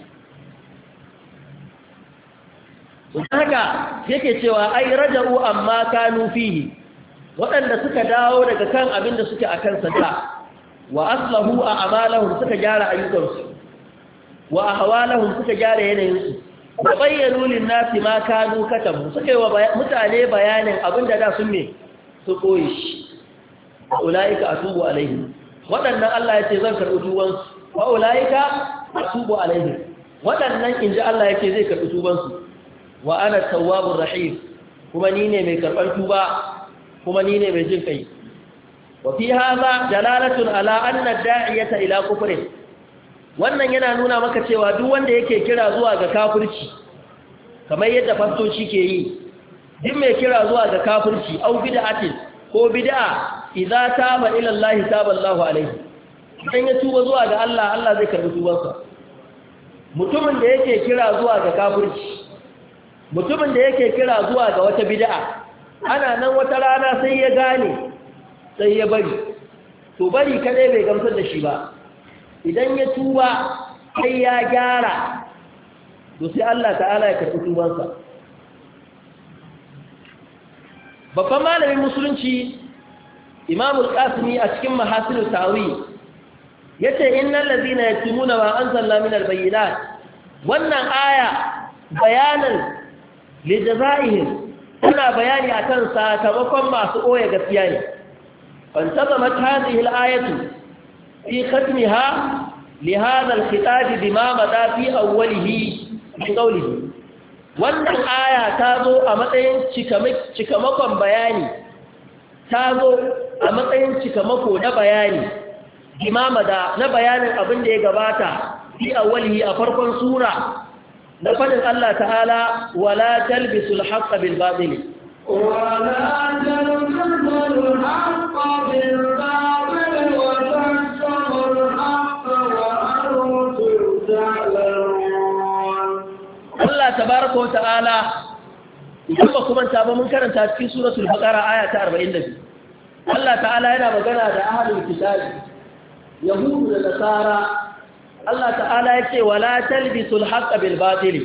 Don haka yake cewa ai raja'u amma kanu fihi, waɗanda suka dawo daga kan abin da suke a kansa da, wa aslahu a amalahum suka gyara ayyukansu, wa ahwalahum suka gyara yanayinsu, wa bayyanu lin-nasi ma kanu katabu, suka yi wa mutane bayanin abinda da sun me su koyi shi. Ulaika atubu alaihim, waɗannan Allah ya ce zan karɓi tubansu. Wa ulaika atubu alaihim, waɗannan inji Allah yake zai karɓi tubansu. Wa ana tawwabur rahim, kuma ni ne mai karɓar tuba, kuma ni ne mai jin kai. wa fi hadha dalalatun ala anna da'iyata ila kufrin wannan yana nuna maka cewa duk wanda yake kira zuwa ga kafirci kamar yadda fastoci ke yi duk mai kira zuwa ga kafirci au bid'atin ko bid'a idza taba ila Allah taba Allahu alaihi idan ya tuba zuwa ga Allah Allah zai karbi tubansa mutumin da yake kira zuwa ga kafirci mutumin da yake kira zuwa ga wata bid'a ana nan wata rana sai ya gane sai ya bari to bari kadai bai gamsar da shi ba idan ya tuba sai ya gyara to sai Allah ta'ala ya karbi tubansa babban malamin musulunci Imam al-Qasimi a cikin Mahasinut Ta'wil yace innal ladina yaktumuna ma anzalna min al-bayyinat wannan aya bayanan lijazaihim tana bayani akan sakamakon masu koya gaskiya ne fantazamat hadhihi al-ayatu fi khatmiha li hadha al-khitab bima mada fi awwalihi min qawlihi wannan aya ta zo a matsayin cikamakon bayani ta zo a matsayin cikamako na bayani imama da na bayanin abin da ya gabata fi awwalihi a farkon sura na fadin Allah ta'ala wala talbisul haqqa bil batil wala talbisul haqqa bil batil wa tasmul haqqa wa antum ta'lamun Allah tabaaraka wa ta'ala idan ba kuma ta ba mun karanta cikin suratul baqara aya ta 42 Allah ta'ala yana magana da ahlul kitabi yahudu da nasara Allah ta'ala ya ce wala talbisul haqqa bil batil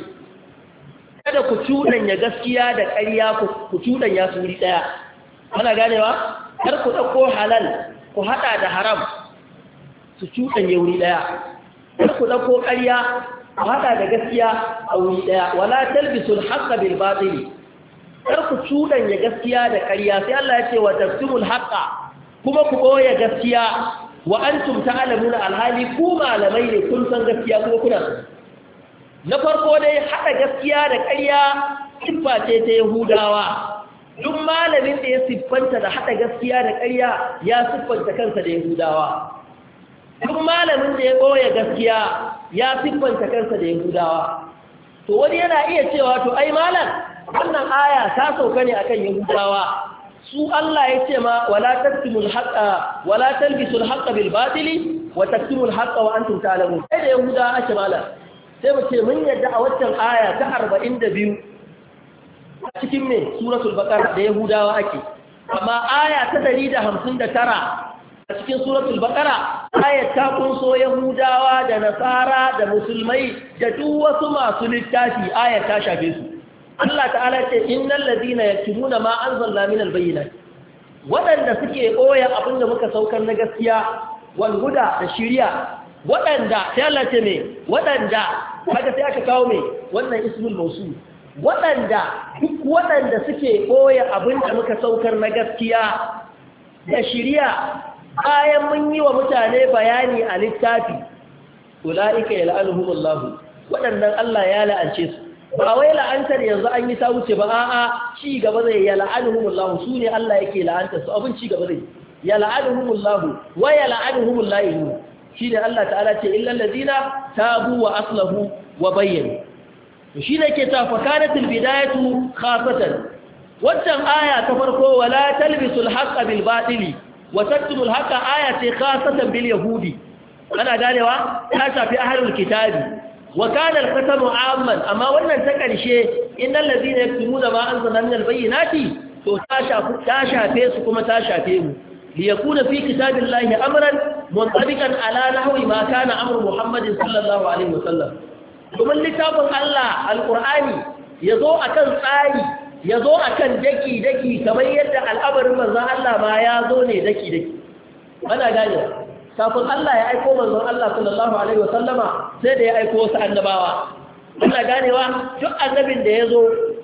kada ku cudanya gaskiya da ƙarya ku cudanya su wuri daya ana ganewa kar ku dauko halal ku hada da haram su cudanya wuri daya kar ku dauko ƙarya ku hada da gaskiya a wuri daya wala talbisul haqqa bil batil kar ku cudanya gaskiya da ƙarya sai Allah ya ce wa tafsimul haqqa kuma ku boye gaskiya wa antum ta'lamuna alhali ku malamai ne kun san gaskiya kuma kuna na farko dai hada gaskiya da ƙarya siffa ce ta Yahudawa duk malamin da ya siffanta da hada gaskiya da ƙarya ya siffanta kansa da Yahudawa duk malamin da ya boye gaskiya ya siffanta kansa da Yahudawa to wani yana iya cewa to ai malam wannan aya ta sauka ne akan Yahudawa su Allah ya ce ma wala taktumul haqqa wala talbisul haqqa bil batili wa taktumul haqqa wa antum ta'lamun sai da Yahuda ake malam sai mu ce mun yadda a waccan aya ta 42 a cikin me suratul baqara da Yahudawa ake amma aya ta 159 a cikin suratul baqara ayat ta kunso Yahudawa da Nasara da musulmai da duk wasu masu littafi ayat ta shafe su Allah ta'ala ce innal ladina yaktumuna ma anzalna minal bayyinat wadanda suke koya abinda muka saukar na gaskiya wal huda da shiriya wadanda sai Allah ce me wadanda kaga sai aka kawo me wannan ismul mawsul wadanda duk wadanda suke koya abinda muka saukar na gaskiya da shiriya bayan mun yi wa mutane bayani a littafi ulaika yal'anuhumullahu wadannan Allah ya la'ance su ba wai la'antar yanzu an yi ta wuce ba a'a ci gaba zai ya la'anuhumullahu su ne Allah yake la'antar su abin ci gaba zai ya la'anuhumullahu wa ya la'anuhumullahu shi ne Allah ta'ala ce illal ladina tabu wa aslahu wa bayyana to shi ne ke ta fakanatul bidayatu khafatan wannan aya ta farko wala talbisul haqqa bil batili wa taktumul haqqa aya ce khasatan bil yahudi ana ganewa ta shafi ahlul kitabi وكان الختم عاما اما wannan ta karshe innal ladina yaktumuna ma anzalna minal bayyinati to ta shafe su kuma ta shafe mu liyakuna fi kitabillahi amran muntabiqan ala nahwi ma kana amru muhammadin sallallahu alaihi wasallam kuma littafin Allah alqur'ani yazo akan tsari yazo akan daki kamar yadda al'amarin manzon Allah ma yazo ne daki ana gane kafin Allah ya aiko manzon Allah sallallahu alaihi wasallama sai da ya aiko wasu annabawa ana ganewa duk annabin da yazo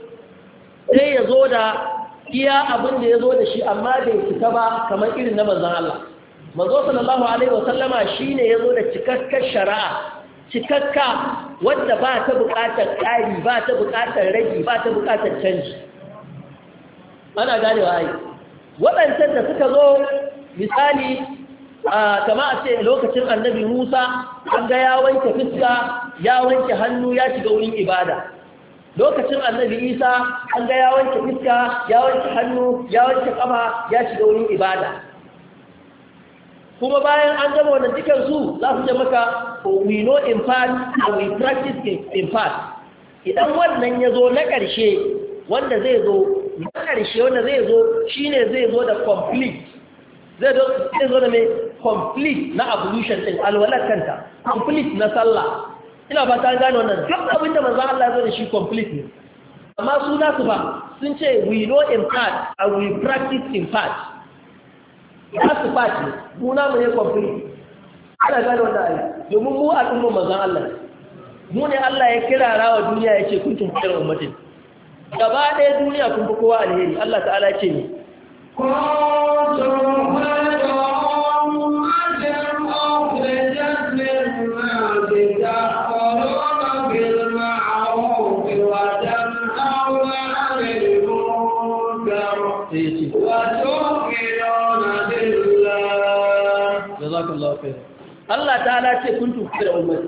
sai yazo da iya abin da yazo da shi amma bai cika ba kamar irin na manzon Allah manzo sallallahu alaihi wasallama shine yazo da cikakkar shari'a cikakka wanda ba ta buƙatar ƙari ba ta buƙatar ragi ba ta buƙatar canji ana ganewa ai waɗancan da suka zo misali kama a ce lokacin annabi Musa an ga ya wanke fuska ya wanke hannu ya shiga wurin ibada lokacin annabi Isa an ga ya wanke fuska ya wanke hannu ya wanke kafa ya shiga wurin ibada kuma bayan an gama wannan dukan su za su ce maka we know in part and we practice in part idan wannan ya zo na ƙarshe wanda zai zo na ƙarshe wanda zai zo shine zai zo da complete zai zo da mai complete na ablution din alwalar kanta complete na sallah ina ba ta gane wannan duk abinda manzo Allah ya zo da shi complete ne amma su nasu ba sun ce we know in part and we practice in part ya su part ne mu na mu ne complete ana gane wannan ayi domin mu al'umma manzo Allah mu ne Allah ya kirara wa duniya ya ce kuntum khairu ummatin gaba ɗaya duniya kun fi kowa alheri Allah ta'ala ce ne Allah ta'ala ce kuntum khairu ummatin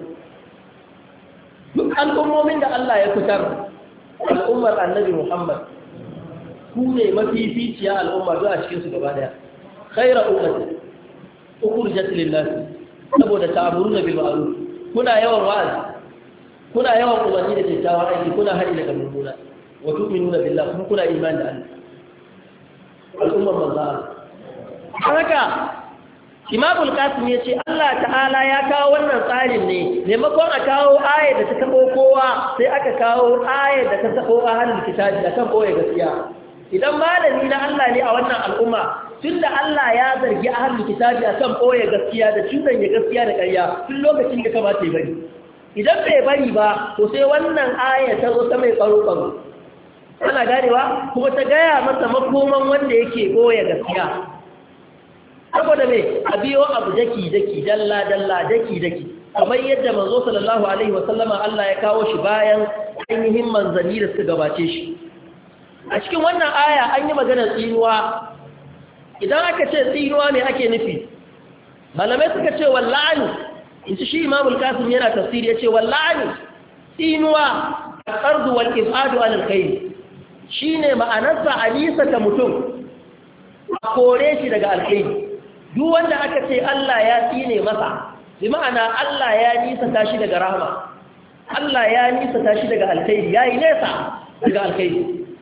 duk al'ummomin da Allah ya fitar al'ummar annabi Muhammad ku ne mafificiya al'umma zuwa cikin su gaba daya khairu ummati ukhrijat lin-nas saboda ta'muruna bil ma'ruf kuna yawan wa'azi kuna yawan umarni da kyakkyawan aiki kuna hadi daga mummuna wa tu'minuna billahi kuma kuna imani da Allah al'ummar manzo haka Imam al-Qasim ya ce Allah ta'ala ya kawo wannan tsarin ne maimakon a kawo ayar da ta tabo kowa sai aka kawo ayar da ta tabo ahlul kitabi da kan boye gaskiya idan malami na Allah ne a wannan al'umma tunda Allah ya zargi ahlul kitabi akan boye gaskiya da cutan ya gaskiya da ƙarya tun lokacin da kamata ya bari idan bai bari ba to sai wannan ayar ta zo ta mai tsaro ana ganewa kuma ta gaya masa makoman wanda yake boye gaskiya saboda me a biyo abu daki dalla daki kamar yadda manzo sallallahu alaihi wasallama Allah ya kawo shi bayan ainihin manzanni da suka gabace shi a cikin wannan aya an yi maganar tsinuwa idan aka ce tsinuwa ne ake nufi malamai suka ce wallahi in ci shi Imam Qasim yana tafsiri yace wallahi tsinuwa al-ardu wal ibadu an al-khair shine ma'anarsa alisa ta mutum a kore shi daga alkhairi duk wanda aka ce Allah ya tsine masa bi ma'ana Allah ya nisa tashi daga rahama Allah ya nisa tashi daga alkhairi yayi nesa daga alkhairi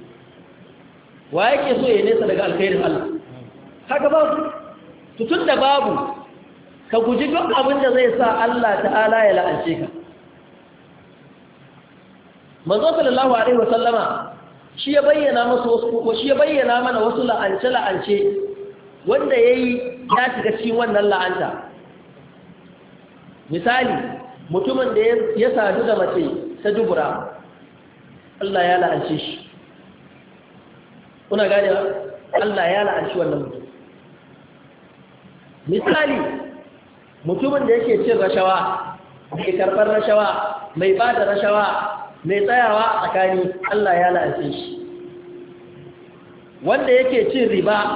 wa yake so ya nesa daga alkhairin Allah haka babu tutun da babu ka guji duk abin da zai sa Allah ta'ala ya la'ance ka manzo sallallahu alaihi wasallama shi ya bayyana mana wasu la'ance wanda yayi ya shiga cikin wannan la'anta misali mutumin da ya sadu da mace ta dubura Allah ya la'ance shi kuna gane Allah ya la'anci wannan mutum misali mutumin da yake cin rashawa mai karɓar rashawa mai ba da rashawa mai tsayawa a tsakani Allah ya la'ance shi wanda yake cin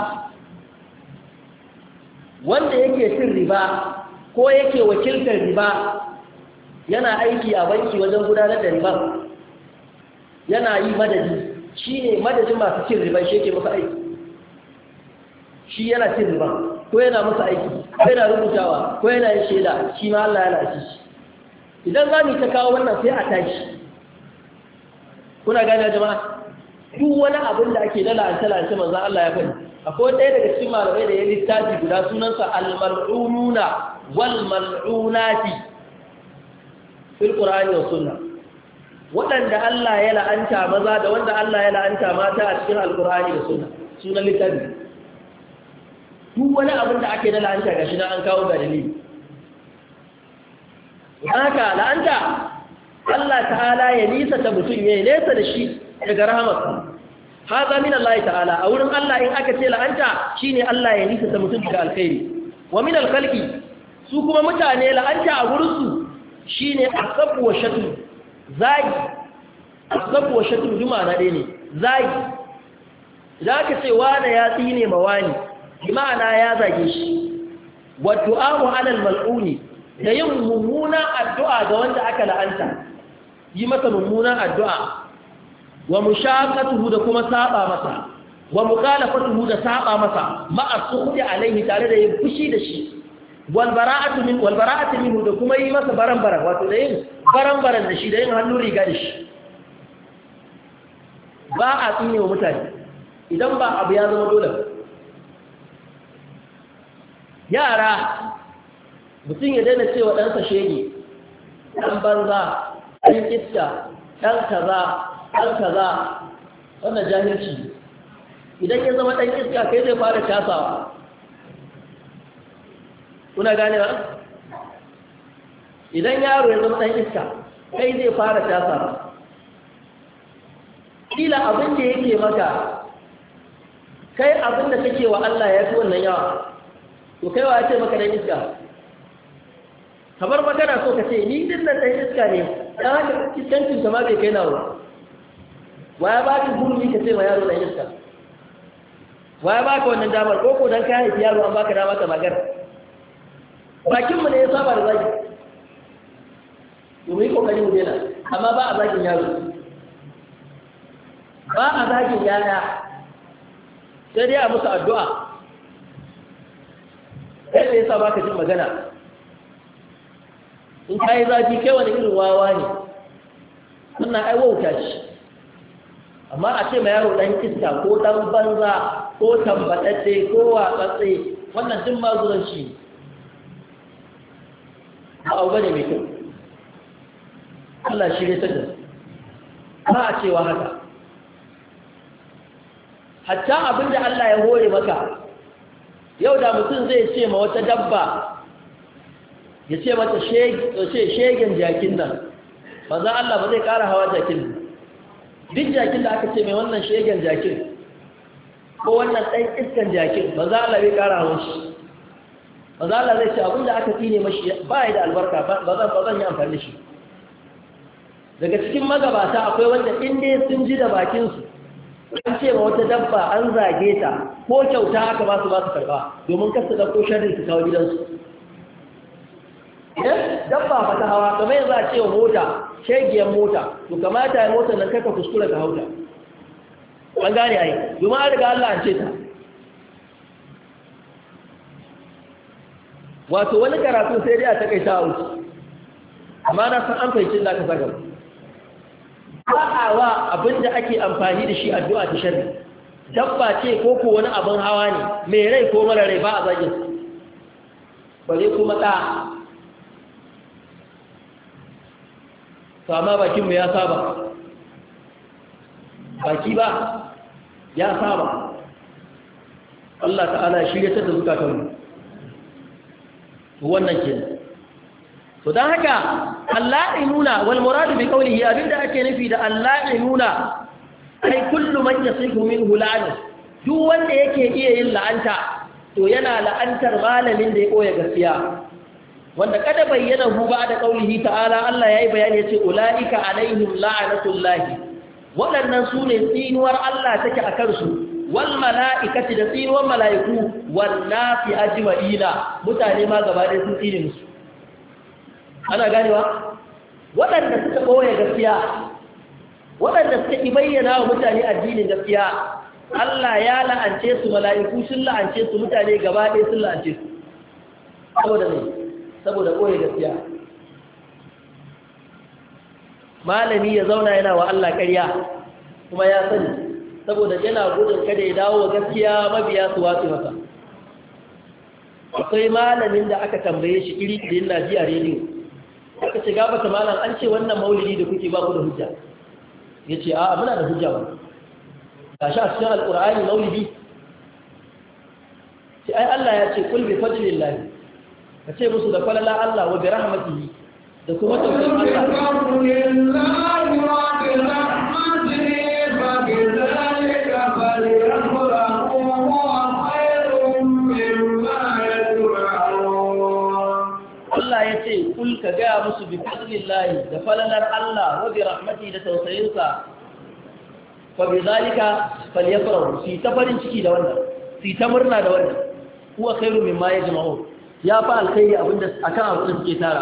riba ko yake wakiltar riba yana aiki a banki wajen gudanar da riba yana yi madadi shi ne madadin masu cin riba shi yake masa aiki shi yana cin riba ko yana masa aiki ko yana rubutawa ko yana yin shaida shi ma Allah ya lashe shi idan za mu ta kawo wannan sai a tashi kuna gane jama'a duk wani abin da ake lalata manzon Allah ya faɗi akwai ɗaya daga cikin malamai da ya littafi guda sunansa al-mal'ununa wal mal'unati fil qur'ani wa sunna waɗanda Allah ya la'anta maza da wanda Allah ya la'anta mata a cikin al-qur'ani da sunna sunan littafi duk wani abin da ake da la'anta gashi na an kawo ga dalili haka la'anta Allah ta'ala ya nisa ta mutum ya nesa da shi daga rahamarsa haza min Allah ta'ala a wurin Allah in aka ce la'anta shine Allah ya nisa ta mutum daga alkhairi wa min al-khalqi su kuma mutane la'anta a wurin su shine asabu wa shatu zagi asabu wa shatu juma na dai ne zagi idan aka ce wani ya tsine ma wani bi ma'ana ya zage shi wa du'a'u 'ala al-mal'uni da yin mummunan addu'a ga wanda aka la'anta yi masa mummunan addu'a wa mushaqatuhu da kuma saba masa wa mukhalafatuhu da saba masa ma'a sukhti alaihi tare da yin fushi da shi wal bara'atu minhu da kuma yi masa baran-baran wato da yin baran-baran da shi da yin hannu riga da shi ba a tsine wa mutane idan ba abu ya zama dole yara mutum ya daina cewa ɗansa shege ɗan banza ɗan iska ɗan kaza wannan jahilci idan ya zama ɗan iska kai zai fara casawa kuna gane ba idan yaro ya zama ɗan iska kai zai fara casawa kila abin da yake maka kai abin da kake wa Allah ya fi wannan yawa to kai wa ya ce maka ɗan iska kamar magana so ka ce ni din nan ɗan iska ne ɗan haka iskancin ma bai kai nawa wa ya ba ki gurmi ka ce ma yaro ɗan iska wa ya ba ka wannan damar ko don ka haifi yaro an baka dama ka magana bakinmu ne ya saba da zagi domin kokari mu dena amma ba a zagin yaro ba a zagin yaya sai dai a musu addu'a kai da yasa baka jin magana in ka yi zafi kai wani irin wawa ne wannan ai wauta shi amma a ce ma yaro ɗan iska ko ɗan banza ko tambaɗaɗɗe ko watsatse wannan jin mazuranci ba abu bane mai kyau Allah shi ne sadda ba a cewa haka hatta abinda Allah ya hore maka yau da mutum zai ce ma wata dabba ya ce mata shegen jakin nan manzan Allah ba zai ƙara hawa jakin duk jakin da aka ce mai wannan shegen jakin ko wannan ɗan iskan jakin manzan Allah bai ƙara hawa shi manzan Allah zai ce abinda aka tsine mashi ba ya da albarka ba zan yi amfani da shi daga cikin magabata akwai wanda inda sun ji da bakinsu an ce ma wata dabba an zage ta ko kyauta aka ba su karba domin kasa ɗauko sharri su kawo gidansu idan dabba ba ta hawa kamar yanzu a ce wa mota shegiyar mota to kamata ya mota nan kaka kuskura ka hauta an gane ai domin an riga Allah an ce ta wato wani karatu sai dai a takaita a wuce amma na san an fahimci da aka saka ba'awa abinda ake amfani da shi addu'a ta sharri dabba ce ko ko wani abin hawa ne mai rai ko mara rai ba a zagin bare kuma ɗa to amma bakinmu ya saba baki ba ya saba Allah ta'ala shirya ta da zukatanmu wannan kenan to dan haka alla'inuna wal murad bi qawlihi abinda ake nufi da alla'inuna ai kullu man yasihu minhu la'ana duk wanda yake iya yin la'anta to yana la'antar malamin da ya koya gaskiya wanda kada bayyana hu ba da qawlihi ta'ala Allah yayi bayani yace ulaika alaihim la'natullahi wadannan sune tsinuwar Allah take akan su wal mala'ikati da tsinuwar mala'iku wan nasi ajma'ina mutane ma gaba ɗaya sun tsine musu ana ganewa waɗanda suka ɓoye gaskiya waɗanda suka ƙi bayyana wa mutane addinin gaskiya Allah ya la'ance su mala'iku sun la'ance su mutane gaba ɗaya sun la'ance su saboda ne saboda ɓoye gaskiya malami ya zauna yana wa Allah ƙarya kuma ya sani saboda yana gudun kada ya dawo gaskiya mabiya su wasu masa akwai malamin da aka tambaye shi iri ɗin Najeriya rediyo aka ce gabata malam an ce wannan maulidi da kuke ba ku da hujja ya ce a muna da hujja ba ga shi a cikin alƙur'ani maulidi ce ai Allah ya ce kul bi fadlillah ka ce musu da falala Allah wa bi rahmatihi da kuma tausayin Allah ya ce kul ka gaya musu bi fadlillahi da falalar Allah wa bi rahmati da tausayinsa fa bi zalika falyafrahu fi ta farin ciki da wannan fi ta murna da wannan huwa khairu mimma yajma'un ya fa alkhairi abinda akan abin da suke tara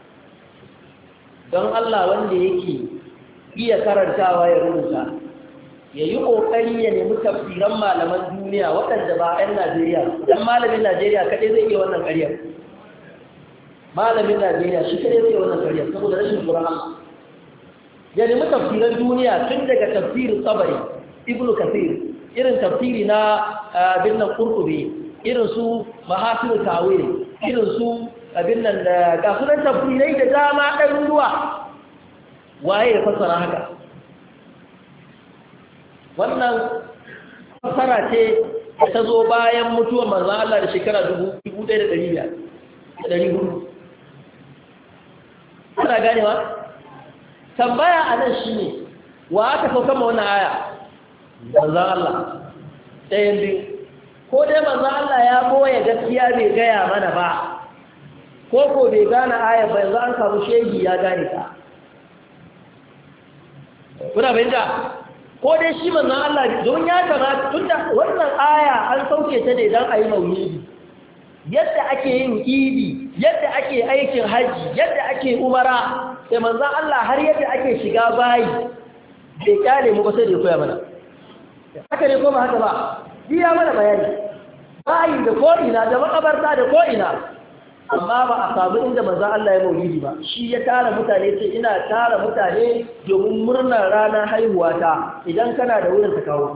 don Allah wanda yake iya karantawa ya rubuta ya yi ƙoƙari ya nemi tafsiran malaman duniya waɗanda ba 'yan Najeriya dan malamin Najeriya kaɗai zai iya wannan ƙaryar malamin Najeriya shi kaɗai zai iya wannan ƙaryar saboda rashin tsoron Allah ya nemi tafsiran duniya tun daga tafsirin Tabari Ibn Kathir irin tafsiri na abin nan Qurtubi irin su Mahasirut Ta'wil irin su abin nan da ga sunan tafsirai da dama ɗaruruwa waye ya fassara haka wannan fassara ce ta zo bayan mutuwar manzon Allah da shekara 1500 ana ganewa tambaya a nan shine wa aka sauka ma wannan aya manzon Allah ɗayan biyu ko dai manzon Allah ya boye gaskiya bai gaya mana ba ko bai gane aya ba yanzu an samu shegi ya gane ta kuna bayyana ko dai shi manzon Allah don ya kamata tunda wannan aya an sauke ta ne dan ayi maulidi yadda ake yin idi yadda ake aikin haji yadda ake umara sai manzon Allah har yadda ake shiga bayi bai kyale mu ba sai da koya mana haka ne ko ba haka ba biya mana bayani bayi da ko ina da makabarta da ko ina amma ba a samu inda manzon Allah ya maulidi ba shi ya tara mutane sai ina tara mutane domin murnar ranar haihuwa ta idan kana da wurin ka kawo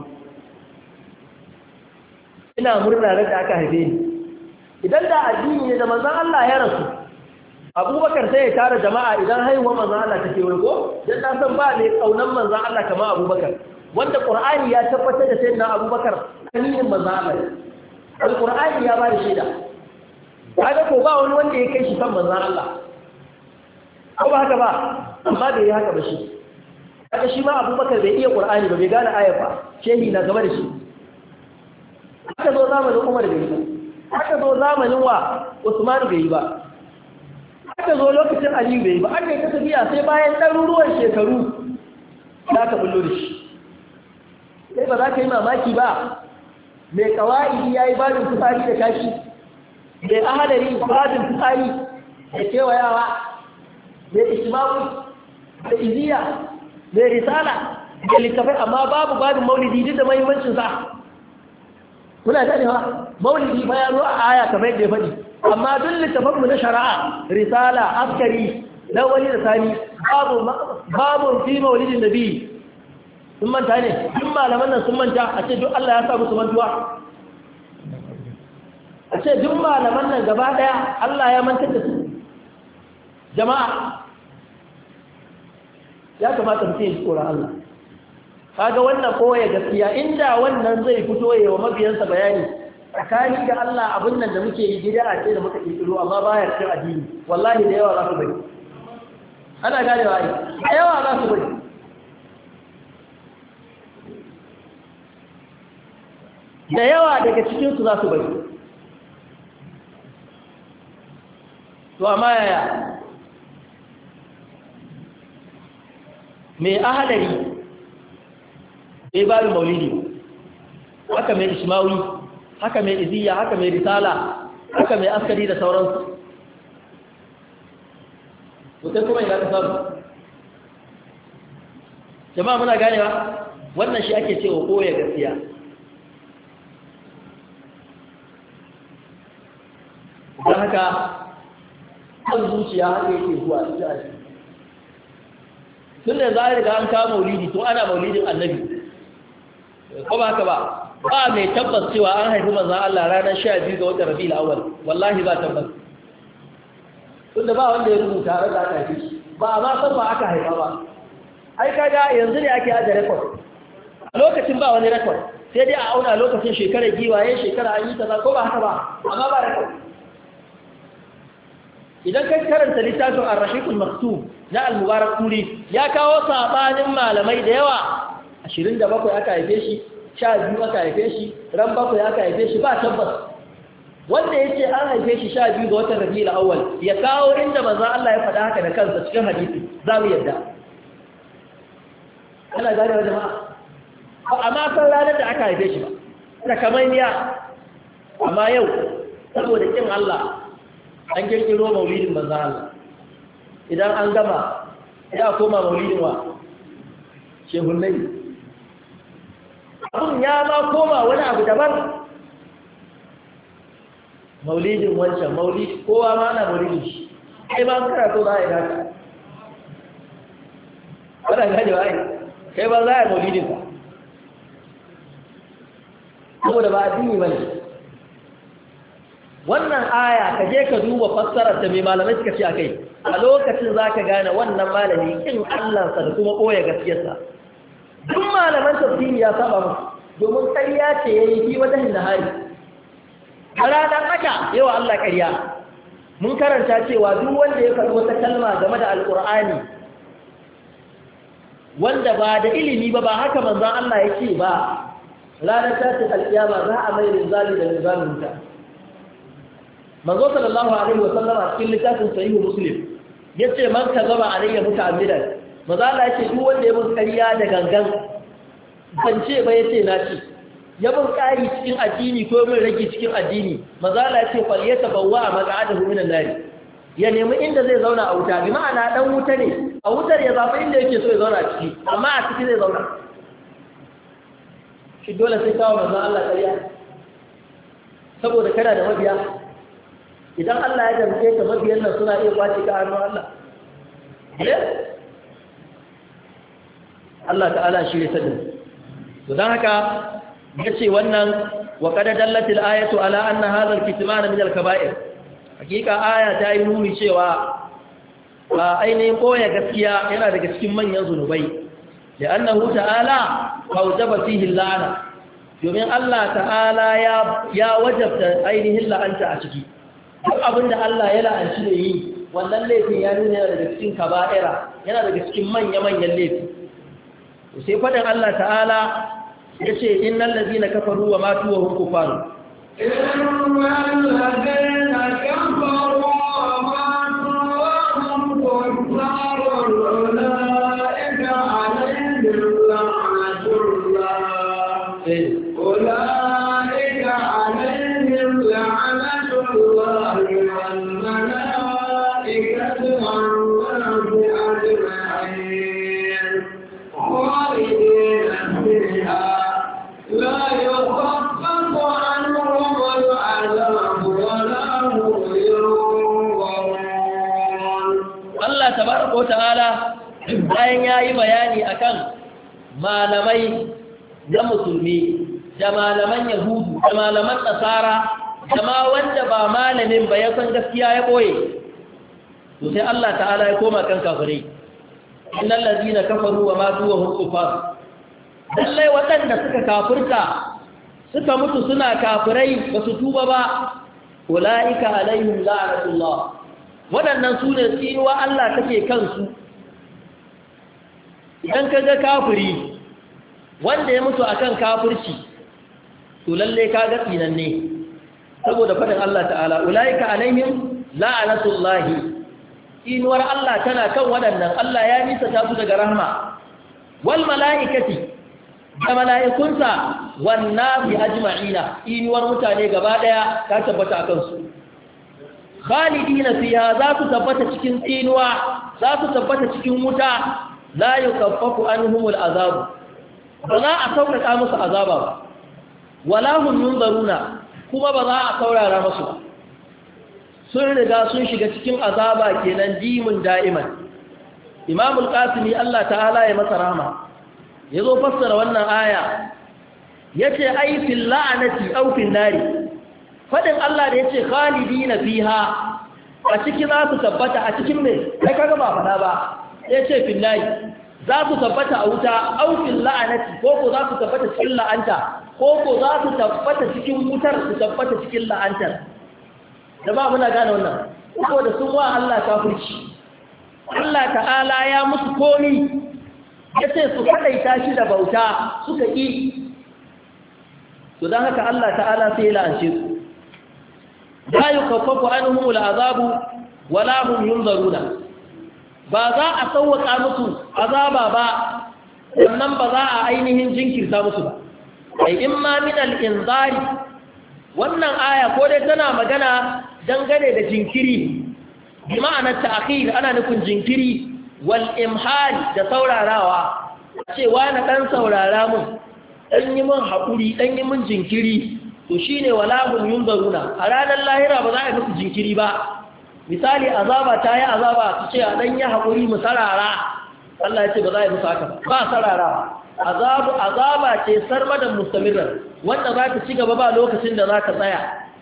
ina murna da aka haife ni idan da addini ne da manzon Allah ya rasu Abubakar sai ya tara jama'a idan haihuwa manzon Allah take wuri ko dan na san ba ne kaunan manzon Allah kamar Abubakar wanda Qur'ani ya tabbatar da sayyidina Abubakar kanin manzon Allah Al-Qur'ani ya ba da shaida kaga ko ba wani wanda ya kai shi san manzon Allah ko ba haka ba amma bai yi haka ba shi kaga shi ma Abubakar bai iya Qur'ani ba bai gane ayar ba shehi na gaba da shi aka zo zamanin Umar bai yi ba aka zo zamanin wa Usman bai yi ba aka zo lokacin Ali bai yi ba aka yi ta tafiya sai bayan ɗaruruwan shekaru za ka bullo da shi sai ba za ka yi mamaki ba mai kawai ya yi babin fitsari da kashi mai ahadari babin fitsari da kewayawa mai ishimawu da iziya mai risala da littafai amma babu babin maulidi duk da mahimmancinsa kuna ganewa maulidi bayano a aya kamar yadda ya faɗi amma duk littafanmu na shari'a risala askari na wani da sani babu fi maulidin nabi sun manta ne duk malaman nan sun manta a ce duk Allah ya sa musu mantuwa a ce duk malaman nan gaba daya Allah ya mantar da su jama'a ya kamata mutum ya tsoron Allah kaga wannan koya gaskiya inda wannan zai fito yayin wa mabiyansa bayani tsakani da Allah abin nan da muke yi bid'a ce da muka kirkiro amma baya cikin addini wallahi da yawa za su bari ana ganewa ai da yawa za su bari da yawa daga cikin su za su bari to amma yaya mai ahadari bai babu maulidi haka mai ishmawi haka mai iziya haka mai risala haka mai askari da sauransu mutum kuma ina ka samu jama'a muna ganewa wannan shi ake cewa koya gaskiya don haka kan zuciya haka yake zuwa cikin tun da za a riga an kawo maulidi to ana maulidin annabi ko ba haka ba ba mai tabbas cewa an haifi manzon Allah ranar 12 ga watan Rabiul Awwal wallahi ba tabbas tunda ba wanda ya rubuta har da aka haife shi ba ma san ba aka haifa ba ai kaga yanzu ne ake aje record a lokacin ba wani record sai dai a auna lokacin shekarar giwaye shekara an yi kaza ko ba haka ba amma ba record idan kai karanta littafin Ar-Rahiqul Maktub na Al-Mubarakpuri ya kawo sabanin malamai da yawa 27 aka haife shi 12 aka haife shi ran 7 aka haife shi ba tabbas wanda yace an haife shi 12 ga watan Rabiul Awwal ya kawo inda manzo Allah ya faɗa haka da kansa cikin hadisi za mu yarda ana gane wa jama'a amma san ranar da aka haife shi ba da kamar niya amma yau saboda kin Allah an kirkiro maulidin manzo Allah idan an gama ya koma maulidin wa shehunnai abun ya ma koma wani abu daban maulidin wancan maulidi kowa ma na maulidin shi kai ma karatu za a yi haka wadda gani ba kai ba za a yi maulidin ba saboda ba addini ba ne wannan aya ka je ka duba fassarar ta mai malamai suka ce a kai a lokacin za ka gane wannan malami kin allansa da kuma ɓoye gaskiyarsa duk malaman tafsiri ya saba musu domin ƙarya ce ya yi fi wajen nahari a ranar aka yawa Allah ƙarya mun karanta cewa duk wanda ya faɗi wata kalma game da alƙur'ani wanda ba da ilimi ba haka manzon Allah ya ce ba ranar tashin alƙiyama za a mai rinzali da rinzalin ta manzo sallallahu alaihi wa sallam a cikin littafin sahihu muslim yace man kazaba alayya muta'ammidan manzo Allah yace duk wanda ya mun ƙarya da gangan ban ce ba yace na ce ya bin ƙari cikin addini ko min rage cikin addini mazala ce faliyata bawwa a maq'adahu minan nar ya nemi inda zai zauna a wuta bi ma'ana dan wuta ne a wutar ya zafi inda yake so ya zauna a ciki amma a ciki zai zauna shi dole sai kawo manzon Allah ƙarya saboda kana da mabiya idan Allah ya damke ka mabiyan nan suna iya kwace ka hannun Allah Allah ta'ala shi ne sadin to dan haka yace wannan wa qad dallat al-ayatu ala anna hadha al-kitman min al-kaba'ir hakika aya ta yi nuni cewa ba ainihin koya gaskiya yana daga cikin manyan zunubai li'annahu ta'ala awjaba fihi al-la'na domin Allah ta'ala ya wajabta ainihin la'anta a ciki duk abinda Allah ya la'anci da yi wannan laifin ya nuna yana daga cikin kaba'ira yana daga cikin manya-manyan laifi sai faɗin Allah ta'ala yace innal ladina kafaru wa matu wa hum kufar innal ladina kafaru wa matu wa hum kufar ulaika alayhim la'natullah ulaika alayhim la'natullah wal malaikatu wan nasi ajma'in khalidina fiha لا يخفف عنهم العذاب ولا هم ينظرون الله تبارك وتعالى bayan yayi bayani akan malamai da musulmi da malaman yahudu da malaman nasara da ma wanda ba malamin ba ya san gaskiya ya boye to sai Allah ta'ala ya koma kan kafirai innal ladina kafaru wa matu wa hum kufar lallai waɗanda suka kafirta suka mutu suna kafirai ba su tuba ba ula'ika alaihim la'natullah waɗannan su ne tsinuwa Allah take kansu idan ka ga kafiri wanda ya mutu akan kafirci to lallai ka ga tsinanne saboda faɗin Allah ta'ala ula'ika alaihim la'natullahi tsinuwar Allah tana kan waɗannan Allah ya nisa ta su daga rahma wal mala'ikati da mala'ikunsa wannan bi ajma'ina inuwar mutane gaba daya ta tabbata a kansu khalidina fiha za su tabbata cikin tsinuwa za su tabbata cikin wuta la yukaffafu anhumul azab ba za a sauƙaƙa musu azaba ba wala hum yunzaruna kuma ba za a saurara musu ba sun riga sun shiga cikin azaba kenan dimun da'iman imamul qasimi Allah ta'ala ya masa rahma ya zo fassara wannan aya ya ce aifin la'anati aufin nari faɗin Allah da ya ce khalidina fiha a ciki za su tabbata a cikin mai kai kaga ba faɗa ba ya ce fin nari za su tabbata a wuta aufin la'anati ko ko za su tabbata cikin la'anta ko ko za su tabbata cikin wutar su tabbata cikin la'antar da ba muna gane wannan ko da sun wa Allah kafirci Allah ta'ala ya musu komi ya ce su kaɗaita shi da bauta suka ƙi su don haka Allah ta'ala sai la'ance su la yi kafafu an humul azabu wala hum yunzaruna ba za a sauwaka musu azaba ba sannan ba za a ainihin jinkirta musu ba ai in ma min al-inzari wannan aya ko dai tana magana dangane da jinkiri bi ma'anar ta'khir ana nufin jinkiri wal imhal da saurarawa cewa na dan saurara mun dan yi mun hakuri dan yi mun jinkiri to shine wala hum yunzaruna a ranar lahira ba za a musu jinkiri ba misali azaba ta yi azaba su ce a dan yi hakuri mu sarara Allah ya ce ba za a yi musu haka ba sararawa azaba ce sarmadan mustamirran wanda za ta ci gaba ba lokacin da za ka tsaya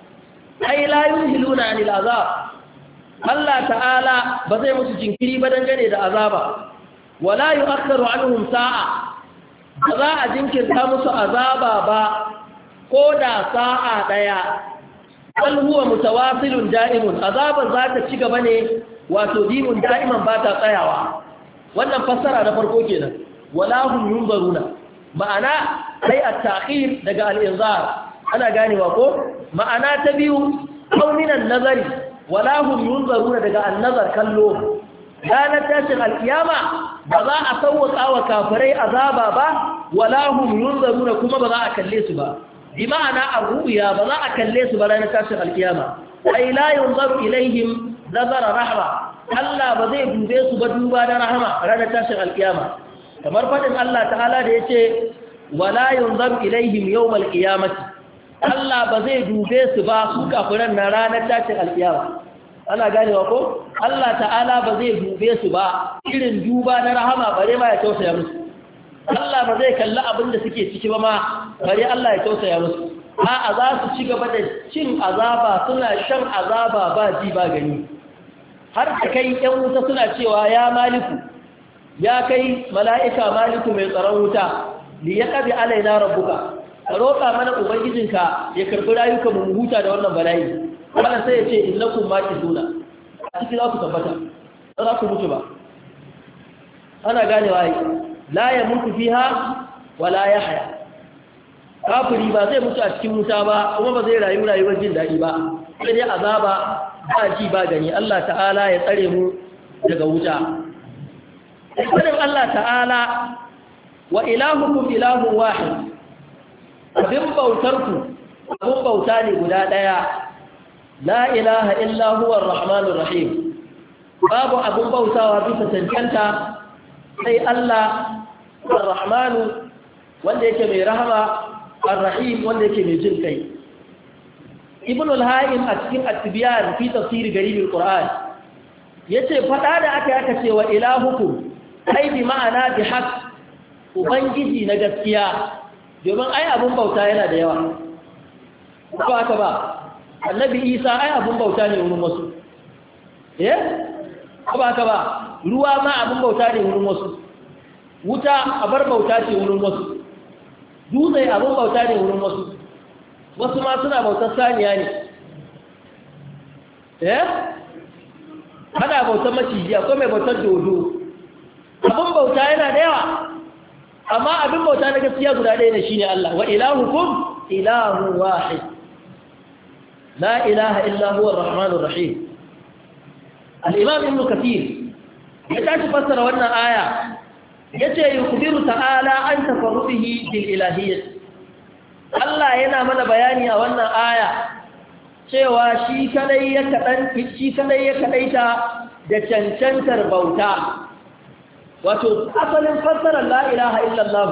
ai la yunhiluna anil azab Allah ta'ala ba zai musu jinkiri ba dangane da azaba wala yu'akhiru anhum sa'a ba za a jinkirta musu azaba ba ko da sa'a daya bal huwa mutawasilun da'imun azaban za ta ci gaba ne wato dimun da'iman ba ta tsayawa wannan fassara na farko kenan wala hum yunzaruna ma'ana sai at-ta'khir daga al-inzar ana ganewa ko ma'ana ta biyu kauminan nazari wala hum yunzaruna daga an-nazar kallo ranar tashin al-kiyama ba za a sauwaka wa kafirai azaba ba wala hum yunzaruna kuma ba za a kalle su ba bi ma'ana ar-ru'ya ba za a kalle su ba ranar tashin al-kiyama ai la yunzaru ilaihim nazara rahma Allah ba zai dube su ba duba da rahama ranar tashin al-kiyama kamar fadin Allah ta'ala da yace wala yunzaru ilaihim yawmal qiyamati Allah ba zai dube su ba su kafiran na ranar tashin alkiyama ana ganewa ko Allah ta'ala ba zai dube su ba irin duba na rahama bare ma ya tausaya musu Allah ba zai kalli abin da suke ciki ba ma bare Allah ya tausaya musu a'a za su ci gaba da cin azaba suna shan azaba ba ji ba gani har da kai ƴan wuta suna cewa ya maliku ya kai mala'ika maliku mai tsaron wuta li yaqbi alaina rabbuka ka roƙa mana ubangijinka ya karbi rayuka mu huta da wannan bala'i wannan sai ya ce innakum maqiduna a cikin za ku tabbata ba za ku mutu ba ana ganewa ai la yamutu fiha wala yahya kafiri ba zai mutu a cikin wuta ba kuma ba zai rayu rayuwar jin daɗi ba sai dai azaba ba ji ba gani Allah ta'ala ya tsare mu daga wuta sai Allah ta'ala wa ilahukum ilahun wahid abin bautarku abin bauta ne guda ɗaya la ilaha illa huwa ar-rahmanur rahim babu abin bautawa bisa cancanta sai Allah ar-rahmanu wanda yake mai rahama ar-rahim wanda yake mai jin kai ibn al-haim a cikin at-tibyan fi tafsir garib al-quran yace fada da aka ce wa ilahukum ai bi ma'ana bi haqq ubangiji na gaskiya domin ai abun bauta yana da yawa ba haka ba annabi isa ai abun bauta ne wurin wasu ba haka ba ruwa ma abun bauta ne wurin wasu wuta abar bauta ce wurin wasu dutse abun bauta ne wurin wasu wasu ma suna bautar saniya ne ana bautar maciji akwai mai bautar dodo abun bauta yana da yawa amma abin bauta na gaskiya guda ɗaya ne shine Allah wa ilahukum ilahu wahid la ilaha illa huwa ar-rahmanur rahim al-imam ibn kathir ya tashi fassara wannan aya yace yukhbiru ta'ala an tafarrudihi bil ilahiyyah Allah yana mana bayani a wannan aya cewa shi kadai ya kadaita da cancantar bauta wato asalin fassarar la ilaha illallah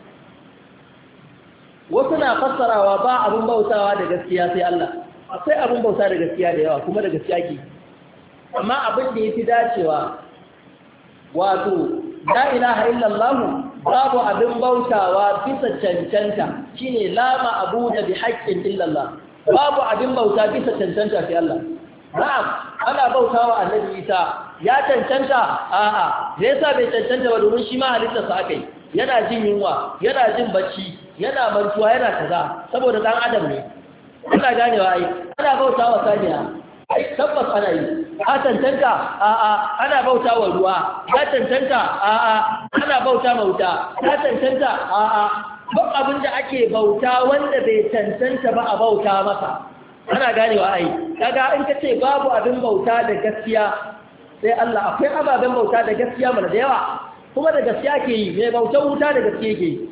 wasu na fassarawa ba abin bautawa da gaskiya sai Allah akwai abin bauta da gaskiya da yawa kuma da gaskiya ke amma abin da yafi dacewa wato la ilaha illallah babu abin bautawa bisa cancanta shine la ma'budu bi haqqin illallah babu abin bauta bisa cancanta sai Allah na'am ana bautawa annabi Isa ya cancanta a'a da yasa bai cancanta ba domin shi ma halittarsa akai yana jin yunwa yana jin bacci yana mantuwa yana kaza saboda dan adam ne kana ganewa ai ana bautawa saniya ai tabbas ana yi a cancanta a'a ana bautawa ruwa ya cancanta a'a ana bauta wuta ya cancanta a'a duk abin da ake bauta wanda bai cancanta ba a bauta masa ana ganewa ai kaga in kace babu abin bauta da gaskiya sai Allah akwai ababen bauta da gaskiya mana da yawa kuma da gaskiya ke yi mai bautar wuta da gaskiya ke yi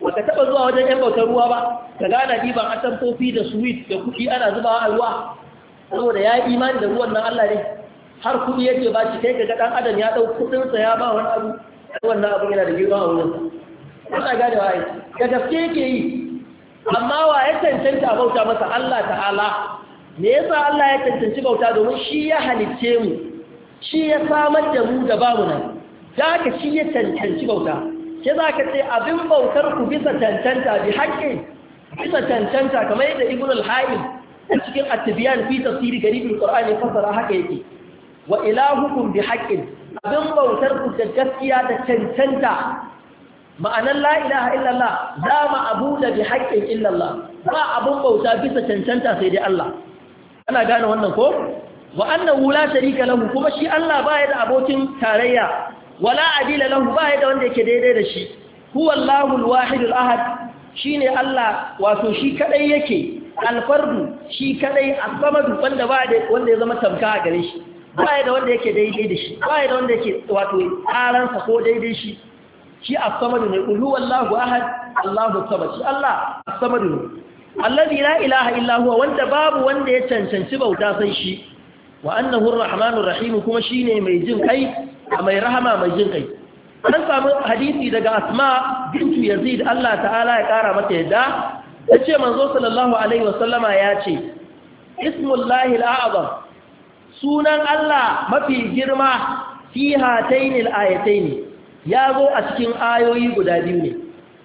baka taba zuwa wajen yan bautar ruwa ba ka gana diban atamfofi da sweet da kuɗi ana zubawa a ruwa saboda ya yi imani da ruwan nan Allah ne har kuɗi yake ba shi kai ga ɗan adam ya ɗau kuɗinsa ya ba wani abu wannan abu yana da girma a wurinsa ana gane wa da gaske yake yi amma wa ya cancanta bauta masa Allah ta'ala me yasa Allah ya cancanci bauta domin shi ya halicce mu shi ya samar da mu da bamu nan da ka shi ya cancanci bauta ke za ka ce abin bautar ku bisa cancanta bi haƙƙin bisa cancanta kamar yadda ibn al-haim a cikin at-tibyan fi tafsiri garibul qur'ani fasara haka yake wa ilahukum bi haqqin abin bautar ku da gaskiya da cancanta ma'anar la ilaha illallah la ma'budu bi haqqin illallah ba abin bauta bisa cancanta sai dai Allah ana gane wannan ko wa annahu la sharika lahu kuma shi Allah baya da abokin tarayya wala adila lahu baya da wanda yake daidai da shi huwa Allahul wahidul ahad shine Allah wato shi kadai yake alfardu shi kadai as-samadu wanda ba da wanda ya zama tamka a gare shi baya da wanda yake daidai da shi baya da wanda yake wato karansa ko daidai shi shi as-samadu ne qul huwallahu ahad Allahu samad shi Allah as-samadu ne alladhi la ilaha illa huwa wanda babu wanda ya cancanci bauta sai shi wa annahu ar-rahmanur rahim kuma shine mai jin kai mai rahama mai jin kai an samu hadisi daga Asma bintu Yazid Allah ta'ala ya kara mata yadda yace manzo sallallahu alaihi wasallama yace ismullahi al-a'zam sunan Allah mafi girma fi hatainil ayataini yazo a cikin ayoyi guda biyu ne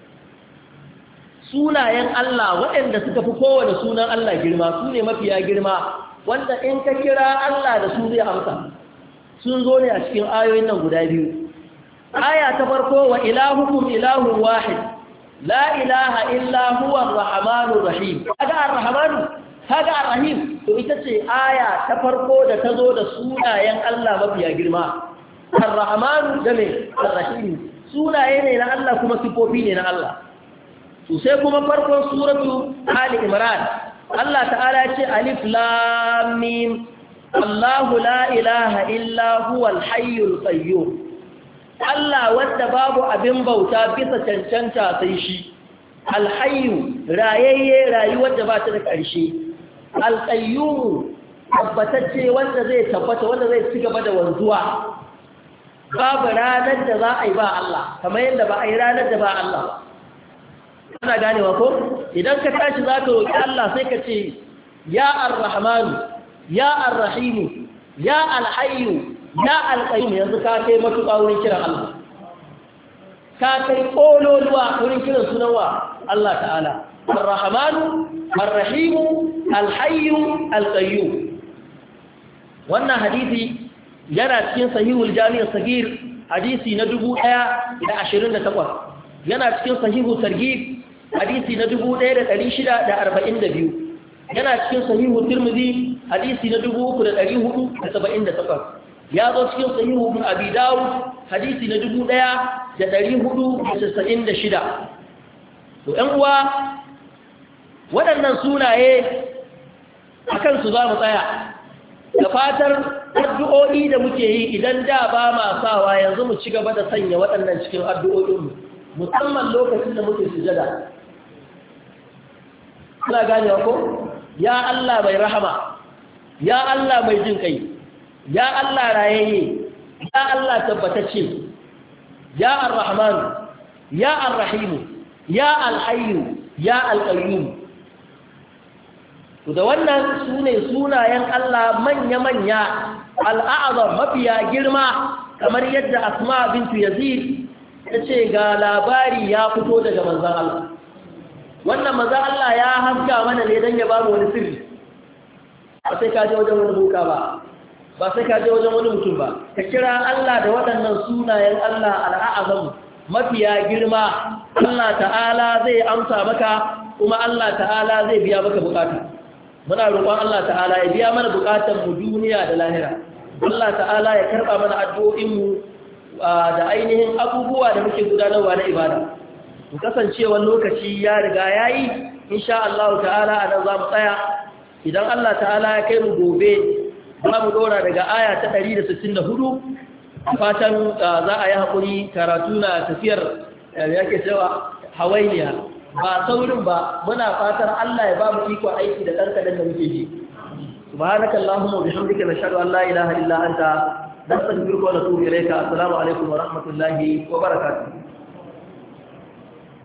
sunayen Allah waɗanda suka fi kowane sunan Allah girma su ne mafiya girma wanda in ka kira Allah da su zai amsa sun zo ne a cikin ayoyin nan guda biyu aya ta farko wa ilahukum ilahun wahid la ilaha illa huwa ar-rahmanur rahim kaga ar-rahmanu kaga ar-rahim to ita ce aya ta farko da ta zo da sunayen Allah mafiya girma ar-rahmanu da me ar-rahim sunaye ne na Allah kuma sifofi ne na Allah to sai kuma farkon suratu ali imran Allah ta'ala ya ce alif lam mim Allahu la ilaha illa huwal hayyul qayyum Allah wanda babu abin bauta bisa cancanta sai shi al-hayyu rayayye rayuwar da ba ta da ƙarshe al-qayyum tabbatacce wanda zai tabbata wanda zai ci gaba da wanzuwa babu ranar da za a yi ba Allah kamar yadda ba a yi ranar da ba Allah ana ganewa ko idan ka tashi za ka roƙi Allah sai ka ce ya ar-rahmanu ya ar-rahimu ya al-hayyu ya al-qayyum yanzu ka kai matuƙa wurin kiran Allah ka kai kololuwa wurin kiran sunan wa Allah ta'ala ar-rahmanu ar-rahimu al-hayyu al-qayyum wannan hadisi yana cikin sahihul jami' as-saghir hadisi na 1028 yana cikin sahihu targhib hadisi na 1642 yana cikin sahihu tirmidhi hadisi na 3478 ya zo cikin sahihu ibn abi dawud hadisi na 1496 to ɗan uwa waɗannan sunaye akan su za mu tsaya da fatar addu'o'i da muke yi idan da ba ma sawa yanzu mu ci gaba da sanya waɗannan cikin addu'o'inmu musamman lokacin da muke sujada kuna ganewa ko ya Allah mai rahama ya Allah mai jin kai ya Allah rayayye ya Allah tabbatacce ya ar-rahman ya ar-rahim ya al-hayy ya al-qayyum to da wannan sune sunayen Allah manya-manya al-a'zam mafiya girma kamar yadda Asma bintu Yazid tace ga labari ya fito daga manzon Allah wannan manzon Allah ya haska mana ne dan ya ba mu wani sirri ba sai ka je wajen wani boka ba sai ka je wajen wani mutum ba ka kira Allah da waɗannan sunayen Allah al-a'zam mafiya girma Allah ta'ala zai amsa maka kuma Allah ta'ala zai biya maka bukata muna roƙon Allah ta'ala ya biya mana bukatun mu duniya da lahira Allah ta'ala ya karba mana addu'o'in mu da ainihin abubuwa da muke gudanarwa na ibada mu kasancewa lokaci ya riga yayi insha Allah ta'ala anan za mu tsaya idan Allah ta'ala ya kai mu gobe za mu dora daga aya ta 164 fatan za a yi hakuri karatu na tafiyar yake cewa hawainiya ba saurin ba muna fatar Allah ya ba mu iko aiki da karkadan da muke ji subhanakallahumma wa bihamdika nashhadu an la ilaha illa anta nastaghfiruka wa natubu ilayka assalamu alaikum wa rahmatullahi wa barakatuh